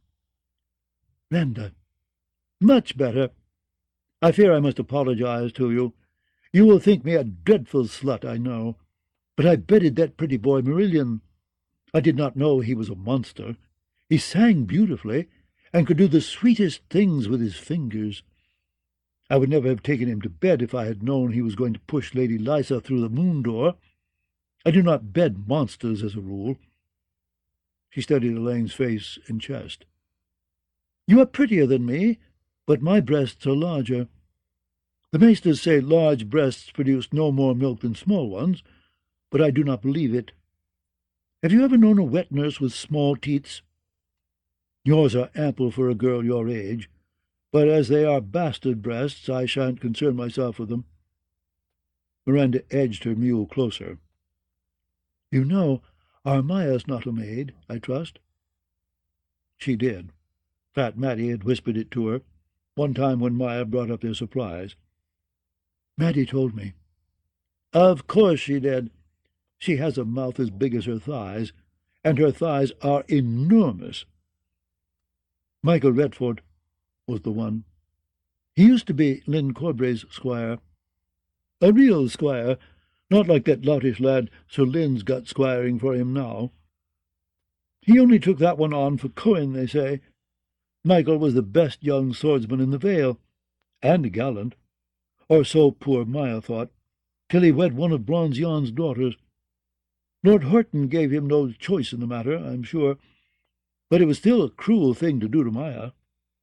Randa. Much better. I fear I must apologize to you. You will think me a dreadful slut, I know, but I bedded that pretty boy Marillion. I did not know he was a monster. He sang beautifully, and could do the sweetest things with his fingers. I would never have taken him to bed if I had known he was going to push Lady Lysa through the moon door. I do not bed monsters as a rule. She studied Elaine's face and chest. You are prettier than me, but my breasts are larger. The maesters say large breasts produce no more milk than small ones, but I do not believe it. Have you ever known a wet nurse with small teats? Yours are ample for a girl your age, but as they are bastard breasts, I shan't concern myself with them. Miranda edged her mule closer. You know, our Maya's not a maid, I trust. She did. Fat Mattie had whispered it to her, one time when Maya brought up their supplies. Mattie told me. Of course she did. She has a mouth as big as her thighs, and her thighs are enormous. Michael Redford was the one. He used to be Lynn Corbray's squire. A real squire, not like that loutish lad Sir Lynn's got squiring for him now. He only took that one on for coin, they say. Michael was the best young swordsman in the Vale, and gallant, or so poor Maya thought, till he wed one of Bronze Yon's daughters. Lord Horton gave him no choice in the matter, I'm sure, but it was still a cruel thing to do to Maya.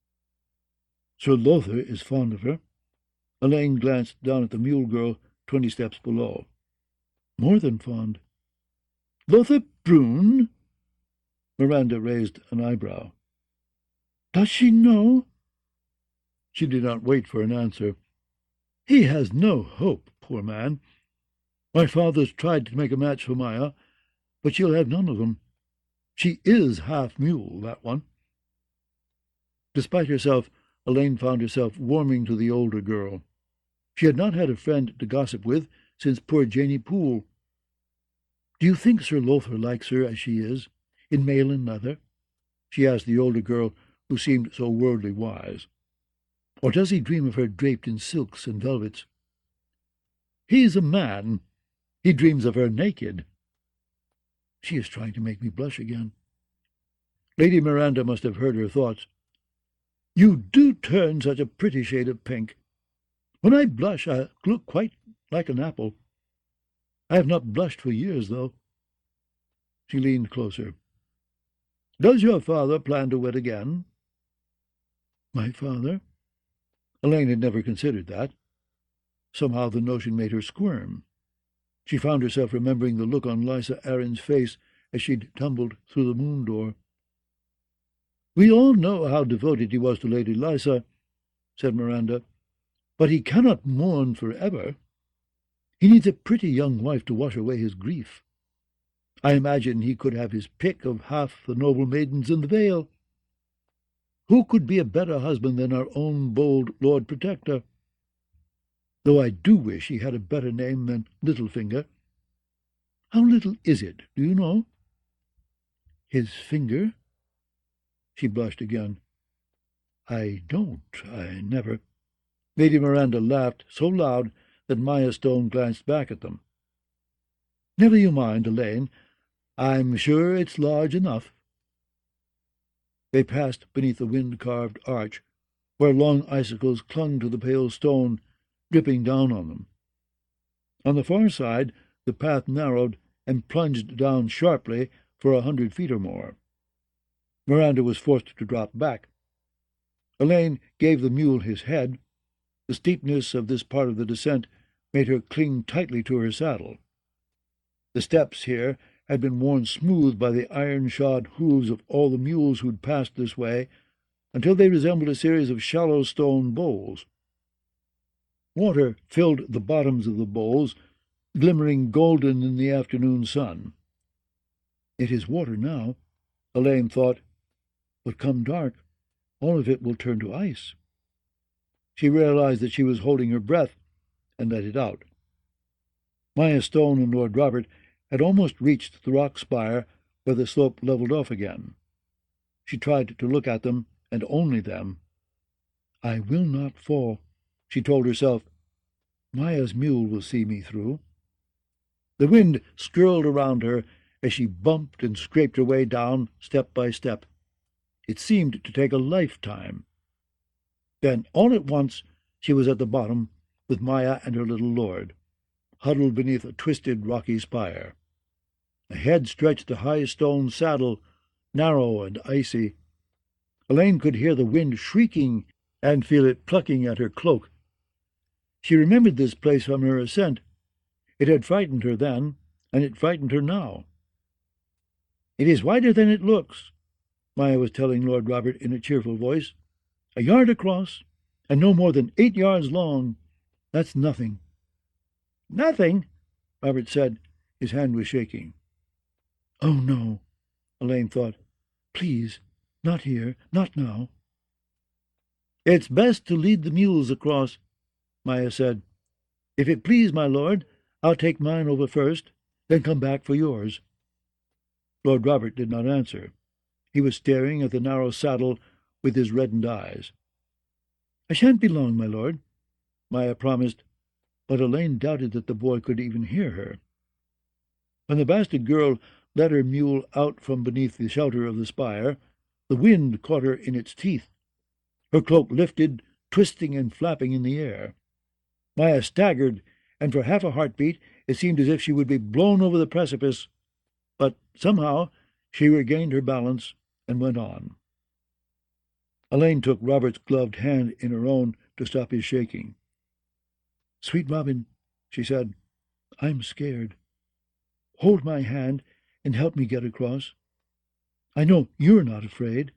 Sir Lothar is fond of her. Elaine glanced down at the mule girl twenty steps below. More than fond. Lothar Brune? Miranda raised an eyebrow. Does she know? She did not wait for an answer. He has no hope, poor man. My father's tried to make a match for Maya, but she'll have none of them. She is half mule, that one. Despite herself, Elaine found herself warming to the older girl. She had not had a friend to gossip with since poor Janey Poole. Do you think Sir Lothar likes her as she is, in mail and leather? She asked the older girl, who seemed so worldly wise. Or does he dream of her draped in silks and velvets? He's a man. He dreams of her naked. She is trying to make me blush again. Lady Miranda must have heard her thoughts. You do turn such a pretty shade of pink. When I blush, I look quite like an apple. I have not blushed for years, though. She leaned closer. Does your father plan to wed again? My father? Elaine had never considered that. Somehow the notion made her squirm. She found herself remembering the look on Lysa Arryn's face as she'd tumbled through the moon door. We all know how devoted he was to Lady Lysa, said Miranda, but he cannot mourn for ever. He needs a pretty young wife to wash away his grief. I imagine he could have his pick of half the noble maidens in the Vale. Who could be a better husband than our own bold Lord Protector? Though I do wish he had a better name than Littlefinger. How little is it, do you know? His finger? She blushed again. I don't. I never. Lady Miranda laughed so loud that Maya Stone glanced back at them. Never you mind, Elaine. I'm sure it's large enough. They passed beneath the wind-carved arch, where long icicles clung to the pale stone, dripping down on them. On the far side, the path narrowed and plunged down sharply for a hundred feet or more. Miranda was forced to drop back. Elaine gave the mule his head. The steepness of this part of the descent made her cling tightly to her saddle. The steps here had been worn smooth by the iron-shod hooves of all the mules who'd passed this way, until they resembled a series of shallow stone bowls. Water filled the bottoms of the bowls, glimmering golden in the afternoon sun. It is water now, Elaine thought, but come dark, all of it will turn to ice. She realized that she was holding her breath and let it out. Maya Stone and Lord Robert had almost reached the rock spire where the slope leveled off again. She tried to look at them, and only them. I will not fall, she told herself. Maya's mule will see me through. The wind skirled around her as she bumped and scraped her way down step by step. It seemed to take a lifetime. Then, all at once, she was at the bottom with Maya and her little lord, huddled beneath a twisted rocky spire. Ahead stretched the high stone saddle, narrow and icy. Elaine could hear the wind shrieking and feel it plucking at her cloak. She remembered this place from her ascent. It had frightened her then, and it frightened her now. "It is wider than it looks," Maya was telling Lord Robert in a cheerful voice. "A yard across, and no more than eight yards long. That's nothing." "Nothing?" Robert said. His hand was shaking. "Oh, no," Elaine thought. "Please, not here, not now." "It's best to lead the mules across," Maya said. "If it please, my lord, I'll take mine over first, then come back for yours." Lord Robert did not answer. He was staring at the narrow saddle with his reddened eyes. "I shan't be long, my lord," Maya promised, but Elaine doubted that the boy could even hear her. When the bastard girl led her mule out from beneath the shelter of the spire, the wind caught her in its teeth. Her cloak lifted, twisting and flapping in the air. Maya staggered, and for half a heartbeat it seemed as if she would be blown over the precipice, but somehow she regained her balance and went on. Elaine took Robert's gloved hand in her own to stop his shaking. "Sweet Robin," she said, "I'm scared. Hold my hand and help me get across. I know you're not afraid."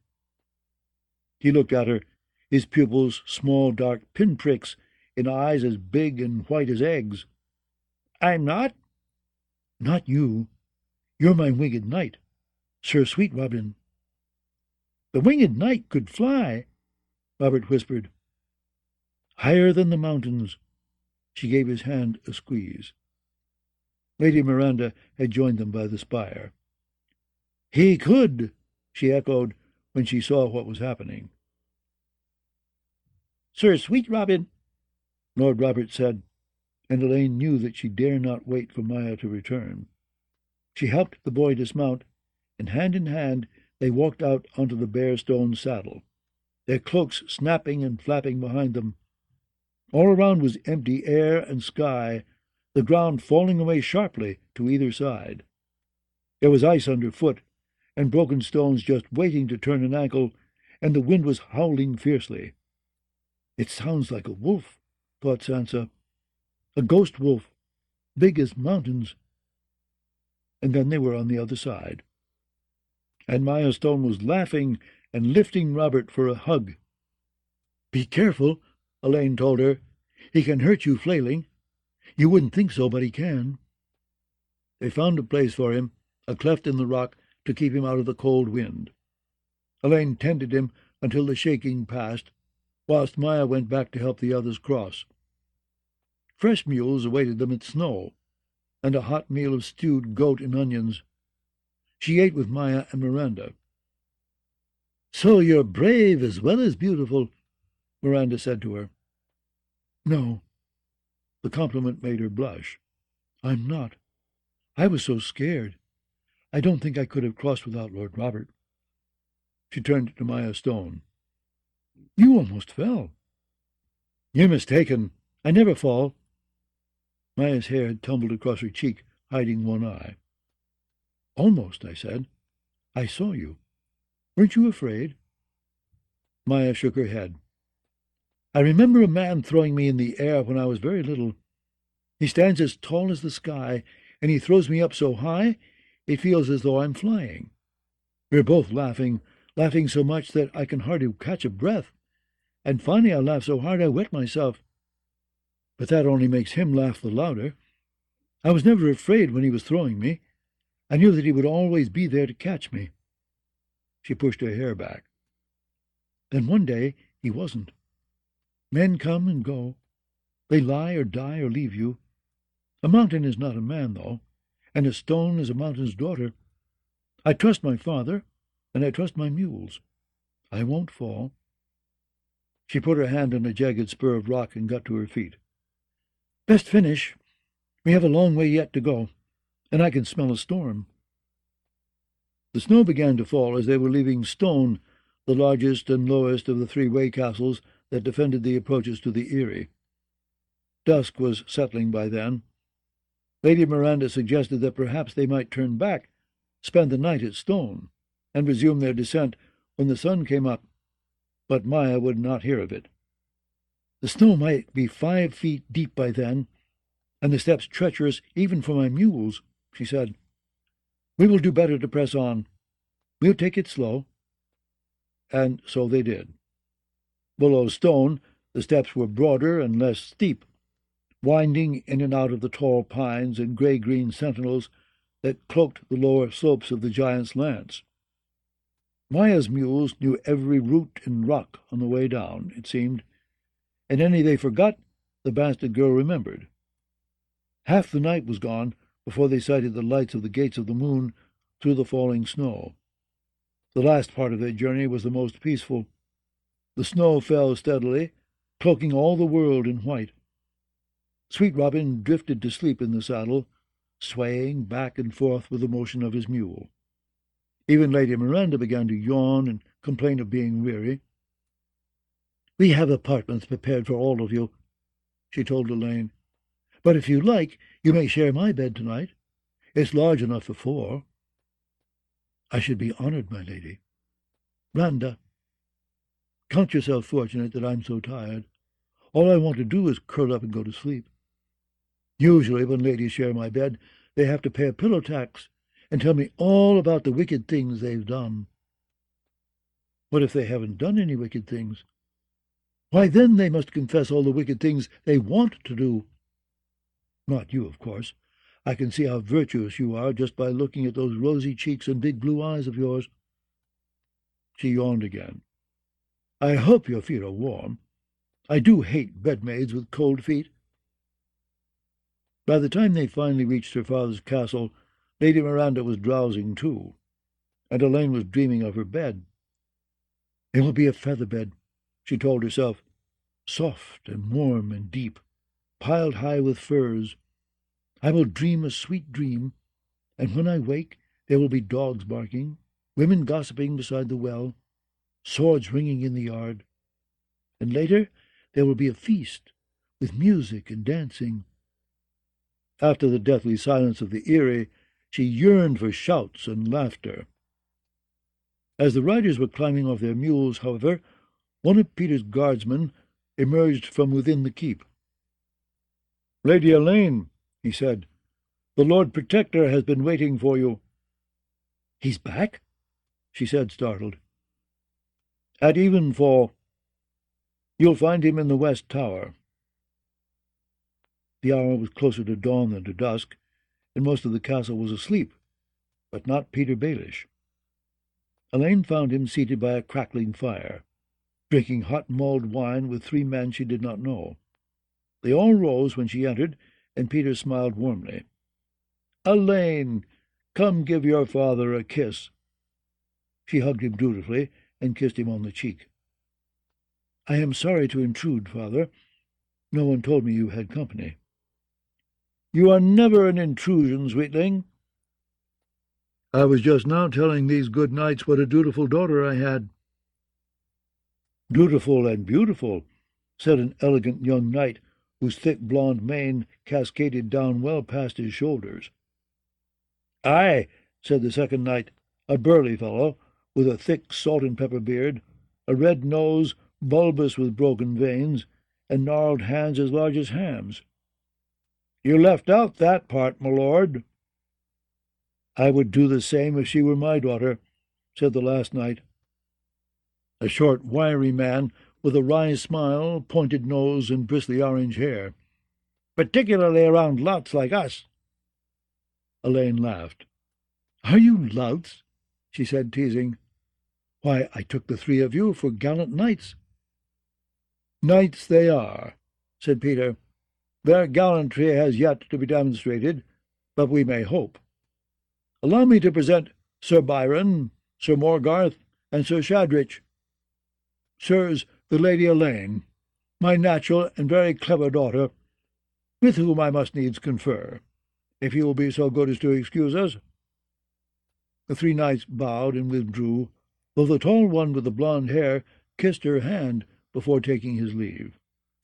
He looked at her, his pupils small dark pinpricks in eyes as big and white as eggs. "I'm not?" "Not you. You're my winged knight, Sir Sweet Robin." "The winged knight could fly," Robert whispered. "Higher than the mountains." She gave his hand a squeeze. Lady Miranda had joined them by the spire. "He could," she echoed when she saw what was happening. "Sir Sweet Robin," Lord Robert said, and Elaine knew that she dare not wait for Maya to return. She helped the boy dismount, and hand in hand they walked out onto the bare stone saddle, their cloaks snapping and flapping behind them. All around was empty air and sky, the ground falling away sharply to either side. There was ice underfoot, and broken stones just waiting to turn an ankle, and the wind was howling fiercely. "It sounds like a wolf," thought Sansa. "A ghost wolf, big as mountains." And then they were on the other side. And Maya Stone was laughing and lifting Robert for a hug. "Be careful," Elaine told her. "He can hurt you flailing. You wouldn't think so, but he can." They found a place for him, a cleft in the rock to keep him out of the cold wind. Elaine tended him until the shaking passed, whilst Maya went back to help the others cross. Fresh mules awaited them at Snow, and a hot meal of stewed goat and onions. She ate with Maya and Miranda. "So you're brave as well as beautiful," Miranda said to her. "No." The compliment made her blush. "I'm not. I was so scared. I don't think I could have crossed without Lord Robert." She turned to Maya Stone. "You almost fell." "You're mistaken. I never fall." Maya's hair had tumbled across her cheek, hiding one eye. "Almost," I said. "I saw you. Weren't you afraid?" Maya shook her head. "I remember a man throwing me in the air when I was very little. He stands as tall as the sky, and he throws me up so high it feels as though I'm flying. We're both laughing, laughing so much that I can hardly catch a breath, and finally I laughed so hard I wet myself. but that only makes him laugh the louder. I was never afraid when he was throwing me. I knew that he would always be there to catch me." She pushed her hair back. "Then one day he wasn't. Men come and go. They lie or die or leave you. A mountain is not a man, though, and a stone is a mountain's daughter. I trust my father, and I trust my mules. I won't fall." She put her hand on a jagged spur of rock and got to her feet. "Best finish. We have a long way yet to go, and I can smell a storm." The snow began to fall as they were leaving Stone, the largest and lowest of the three way castles that defended the approaches to the Erie. Dusk was settling by then. Lady Miranda suggested that perhaps they might turn back, spend the night at Stone, and resume their descent when the sun came up, but Maya would not hear of it. "The snow might be five feet deep by then, and the steps treacherous even for my mules," she said. "We will do better to press on. We'll take it slow." And so they did. Below Stone, the steps were broader and less steep, winding in and out of the tall pines and grey-green sentinels that cloaked the lower slopes of the giant's lance. Maya's mules knew every root and rock on the way down, it seemed, and any they forgot the bastard girl remembered. Half the night was gone before they sighted the lights of the Gates of the Moon through the falling snow. The last part of their journey was the most peaceful. The snow fell steadily, cloaking all the world in white. Sweet Robin drifted to sleep in the saddle, swaying back and forth with the motion of his mule. Even Lady Miranda began to yawn and complain of being weary. "We have apartments prepared for all of you," she told Elaine. "But if you like, you may share my bed tonight. It's large enough for four." "I should be honored, my lady." "Randa, count yourself fortunate that I'm so tired. All I want to do is curl up and go to sleep. Usually when ladies share my bed, they have to pay a pillow tax and tell me all about the wicked things they've done." "What if they haven't done any wicked things?" "Why, then they must confess all the wicked things they want to do." "Not you, of course. I can see how virtuous you are just by looking at those rosy cheeks and big blue eyes of yours." She yawned again. "I hope your feet are warm. I do hate bedmaids with cold feet." By the time they finally reached her father's castle, Lady Miranda was drowsing too, and Elaine was dreaming of her bed. "It will be a feather bed," she told herself, "soft and warm and deep, piled high with furs. I will dream a sweet dream, and when I wake there will be dogs barking, women gossiping beside the well, swords ringing in the yard. And later there will be a feast, with music and dancing." After the deathly silence of the Erie, she yearned for shouts and laughter. As the riders were climbing off their mules, however, one of Peter's guardsmen emerged from within the keep. "Lady Elaine," he said, "the Lord Protector has been waiting for you." "He's back?" she said, startled. "At evenfall. You'll find him in the West Tower." The hour was closer to dawn than to dusk, and most of the castle was asleep, but not Peter Baelish. Elaine found him seated by a crackling fire, drinking hot mulled wine with three men she did not know. They all rose when she entered, and Peter smiled warmly. "Elaine, come give your father a kiss." She hugged him dutifully and kissed him on the cheek. "I am sorry to intrude, father. No one told me you had company." "You are never an intrusion, sweetling." "I was just now telling these good knights what a dutiful daughter I had." "Dutiful and beautiful," said an elegant young knight whose thick blonde mane cascaded down well past his shoulders. "Aye," said the second knight, a burly fellow, with a thick salt-and-pepper beard, a red nose bulbous with broken veins, and gnarled hands as large as hams. "You left out that part, my lord." "I would do the same if she were my daughter," said the last knight. A short, wiry man, with a wry smile, pointed nose, and bristly orange hair. particularly around louts like us." Elaine laughed. "Are you louts?" she said, teasing. "Why, I took the three of you for gallant knights." "Knights they are," said Peter. "Their gallantry has yet to be demonstrated, but we may hope. Allow me to present Sir Byron, Sir Morgarth, and Sir Shadrich. Sirs, the Lady Elaine, my natural and very clever daughter, with whom I must needs confer, if you will be so good as to excuse us." The three knights bowed and withdrew, though the tall one with the blonde hair kissed her hand before taking his leave.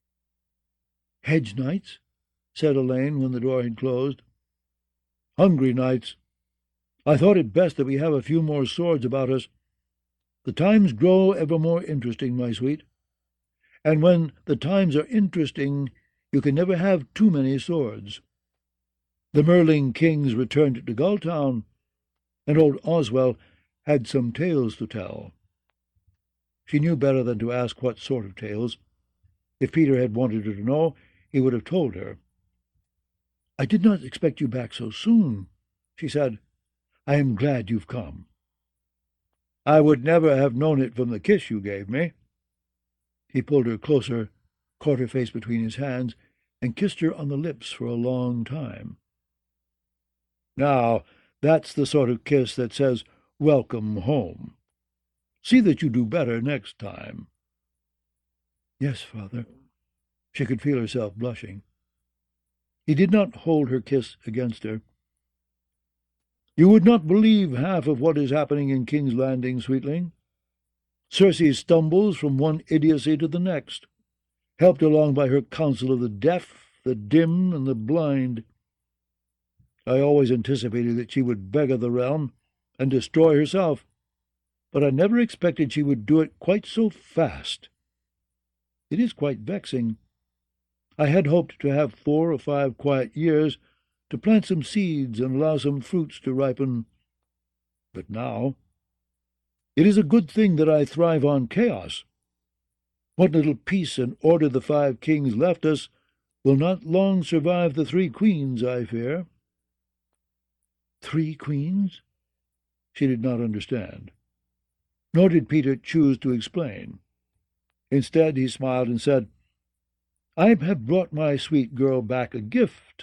"Hedge knights?" said Elaine when the door had closed. "Hungry knights. I thought it best that we have a few more swords about us. The times grow ever more interesting, my sweet, and when the times are interesting you can never have too many swords. The Merling kings returned to Gulltown, and old Oswell had some tales to tell." She knew better than to ask what sort of tales. If Peter had wanted her to know, he would have told her. "I did not expect you back so soon," she said. "I am glad you've come." "I would never have known it from the kiss you gave me." He pulled her closer, caught her face between his hands, and kissed her on the lips for a long time. "Now, that's the sort of kiss that says, 'Welcome home.' See that you do better next time." "Yes, father." She could feel herself blushing. He did not hold her kiss against her. "You would not believe half of what is happening in King's Landing, sweetling. Circe stumbles from one idiocy to the next, helped along by her council of the deaf, the dim, and the blind. I always anticipated that she would beggar the realm and destroy herself, but I never expected she would do it quite so fast. It is quite vexing. I had hoped to have four or five quiet years to plant some seeds and allow some fruits to ripen. But now it is a good thing that I thrive on chaos. What little peace and order the five kings left us will not long survive the three queens, I fear." "Three queens?" She did not understand. Nor did Peter choose to explain. Instead, he smiled and said, "I have brought my sweet girl back a gift."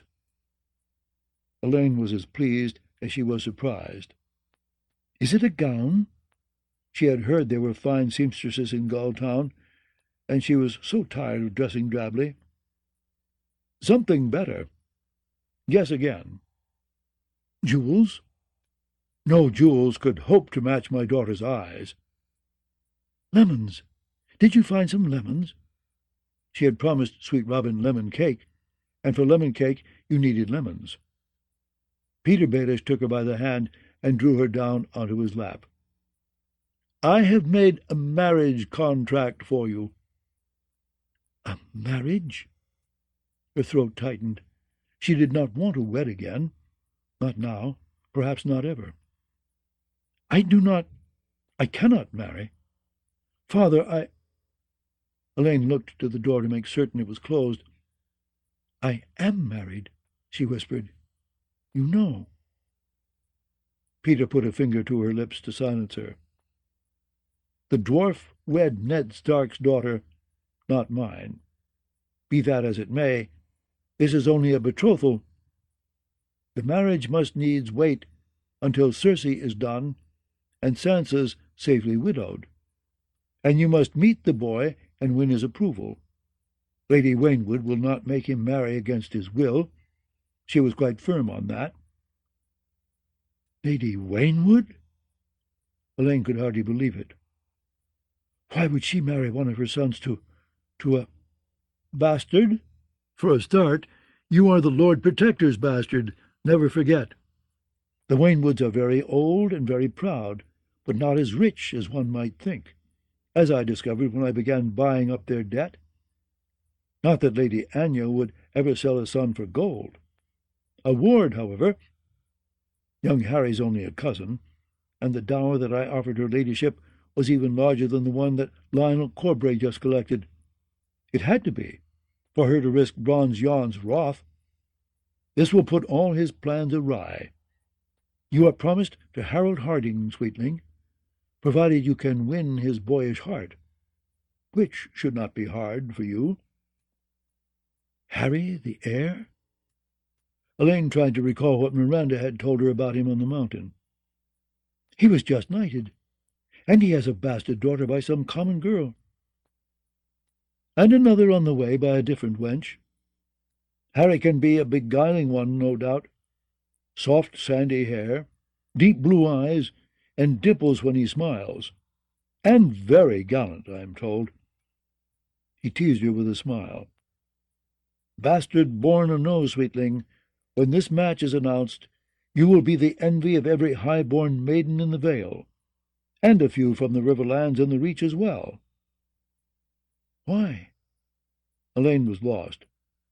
Elaine was as pleased as she was surprised. "Is it a gown?" She had heard there were fine seamstresses in Gulltown, and she was so tired of dressing drably. "Something better. Guess again." "Jewels?" "No jewels could hope to match my daughter's eyes." "Lemons. Did you find some lemons?" She had promised Sweet Robin lemon cake, and for lemon cake you needed lemons. Peter Baelish took her by the hand and drew her down onto his lap. "I have made a marriage contract for you." "A marriage?" Her throat tightened. She did not want to wed again. Not now, perhaps not ever. "I do not, I cannot marry. Father, I—" Elaine looked to the door to make certain it was closed. "I am married," she whispered. "You know." Peter put a finger to her lips to silence her. "The dwarf wed Ned Stark's daughter, not mine. Be that as it may, this is only a betrothal. The marriage must needs wait until Circe is done and Sansa's safely widowed, and you must meet the boy and win his approval. Lady Waynwood will not make him marry against his will. She was quite firm on that." "Lady Waynwood?" Elaine could hardly believe it. "Why would she marry one of her sons to, to a bastard? For a start, you are the Lord Protector's bastard, never forget. The Waynwoods are very old and very proud, but not as rich as one might think, as I discovered when I began buying up their debt. Not that Lady Anya would ever sell a son for gold. A ward, however. Young Harry's only a cousin, and the dower that I offered her ladyship was even larger than the one that Lionel Corbray just collected. It had to be, for her to risk Bronze Jan's wrath. This will put all his plans awry. You are promised to Harold Harding, sweetling, provided you can win his boyish heart, which should not be hard for you. Harry the heir? Elaine tried to recall what Miranda had told her about him on the mountain. He was just knighted, and he has a bastard daughter by some common girl. And another on the way by a different wench. Harry can be a beguiling one, no doubt. Soft sandy hair, deep blue eyes, and dimples when he smiles. And very gallant, I am told. He teased her with a smile. Bastard born or no, sweetling, when this match is announced, you will be the envy of every high-born maiden in the Vale, and a few from the Riverlands and the Reach as well. Why? Elaine was lost.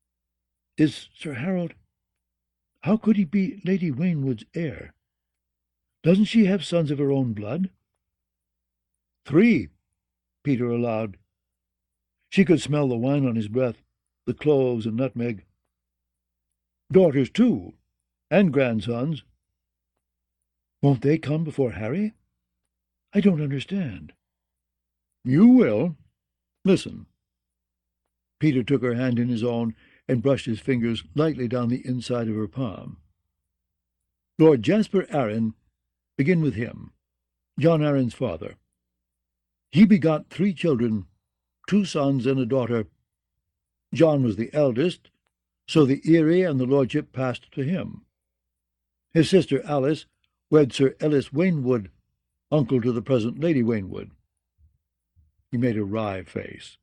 Is Sir Harold... How could he be Lady Wainwood's heir? Doesn't she have sons of her own blood? Three, Peter allowed. She could smell the wine on his breath, the cloves and nutmeg. Daughters, too, and grandsons. Won't they come before Harry? I don't understand. You will. Listen. Peter took her hand in his own and brushed his fingers lightly down the inside of her palm. Lord Jasper Arryn, begin with him, John Arryn's father. He begot three children, two sons and a daughter. John was the eldest, so the Eyrie and the lordship passed to him. His sister Alice wed Sir Ellis Wainwood, uncle to the present Lady Wainwood. He made a wry face.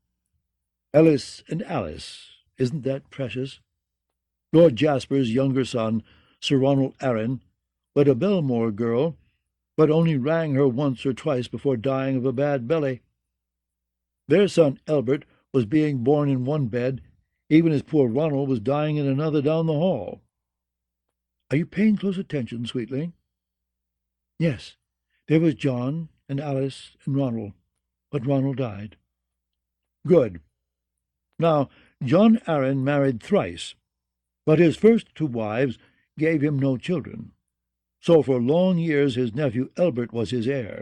Ellis and Alice, isn't that precious? Lord Jasper's younger son, Sir Ronald Arryn, wed a Belmore girl, but only rang her once or twice before dying of a bad belly. Their son Elbert was being born in one bed, even as poor Ronald was dying in another down the hall. Are you paying close attention, sweetling? Yes, there was John and Alice and Ronald, but Ronald died. Good. Now, John Arryn married thrice, but his first two wives gave him no children, so for long years his nephew Elbert was his heir.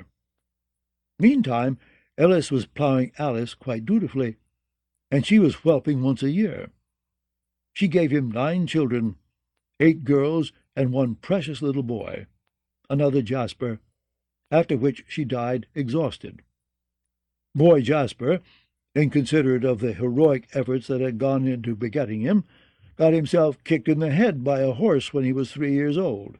Meantime, Ellis was ploughing Alice quite dutifully, and she was whelping once a year. She gave him nine children, eight girls and one precious little boy, another Jasper, after which she died exhausted. Boy Jasper, inconsiderate of the heroic efforts that had gone into begetting him, got himself kicked in the head by a horse when he was three years old.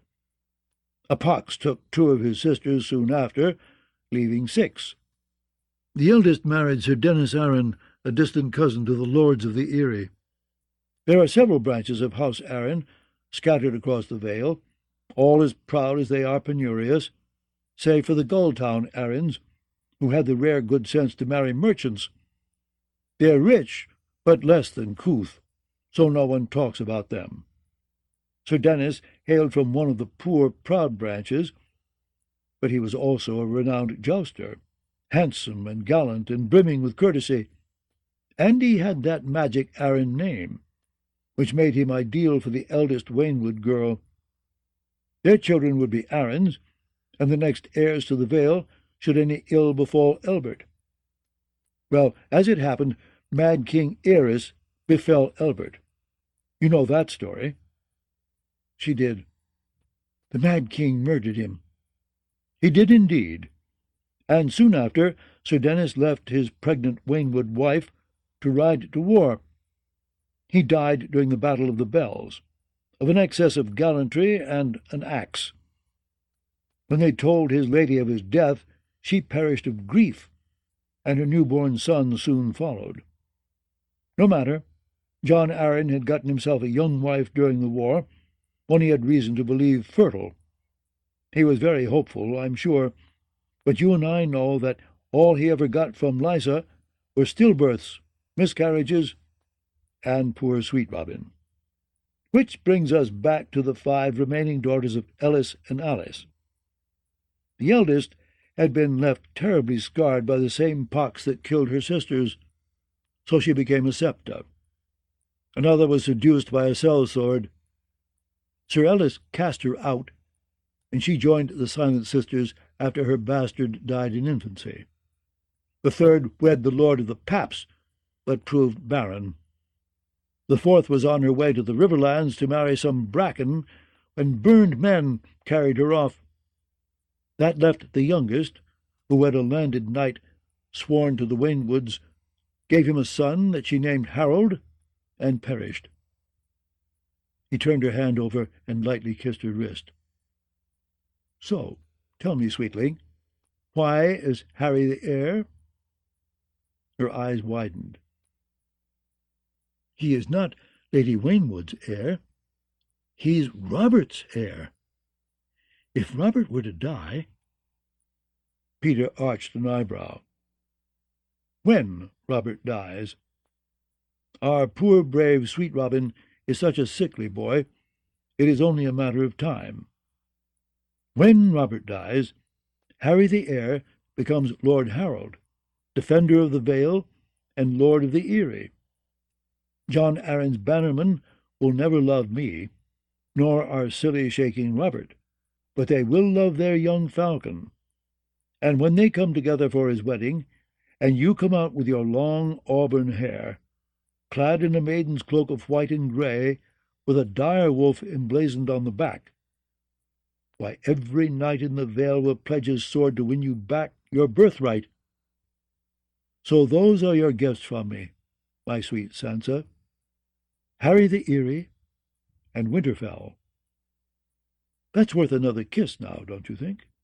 A pox took two of his sisters soon after, leaving six. The eldest married Sir Dennis Arryn, a distant cousin to the lords of the Eyrie. There are several branches of House Arryn scattered across the Vale, all as proud as they are penurious, save for the Gulltown Arryns, who had the rare good sense to marry merchants. They are rich, but less than couth, so no one talks about them. Sir Dennis hailed from one of the poor, proud branches, but he was also a renowned jouster, handsome and gallant and brimming with courtesy, and he had that magic Arryn name, which made him ideal for the eldest Wainwood girl. Their children would be Arryns, and the next heirs to the Vale should any ill befall Elbert. Well, as it happened, Mad King Aerys befell Elbert. You know that story. She did. The Mad King murdered him. He did indeed, and soon after Sir Dennis left his pregnant Wainwood wife to ride to war. He died during the Battle of the Bells, of an excess of gallantry and an axe. When they told his lady of his death, she perished of grief, and her newborn son soon followed. No matter. John Arryn had gotten himself a young wife during the war, one he had reason to believe fertile. He was very hopeful, I'm sure, but you and I know that all he ever got from Lysa were stillbirths, miscarriages, and poor Sweet Robin. Which brings us back to the five remaining daughters of Ellis and Alice. The eldest had been left terribly scarred by the same pox that killed her sisters, so she became a septa. Another was seduced by a sellsword. Sir Ellis cast her out, and she joined the Silent Sisters after her bastard died in infancy. The third wed the Lord of the Paps, but proved barren. The fourth was on her way to the Riverlands to marry some bracken, when burned men carried her off. That left the youngest, who wed a landed knight sworn to the Wainwoods, gave him a son that she named Harold, and perished. He turned her hand over and lightly kissed her wrist. So, tell me, sweetling, why is Harry the heir? Her eyes widened. He is not Lady Wainwood's heir. He's Robert's heir. If Robert were to die— Peter arched an eyebrow. When Robert dies. Our poor brave Sweet Robin is such a sickly boy, it is only a matter of time. When Robert dies, Harry the heir becomes Lord Harold, Defender of the Vale and Lord of the Eyrie. John Arryn's bannermen will never love me, nor our silly shaking Robert, but they will love their young falcon. And when they come together for his wedding, and you come out with your long auburn hair, clad in a maiden's cloak of white and grey, with a dire wolf emblazoned on the back, why, every knight in the vale will pledge his sword to win you back your birthright. So those are your gifts from me, my sweet Sansa. Harry the Eyrie and Winterfell. That's worth another kiss now, don't you think?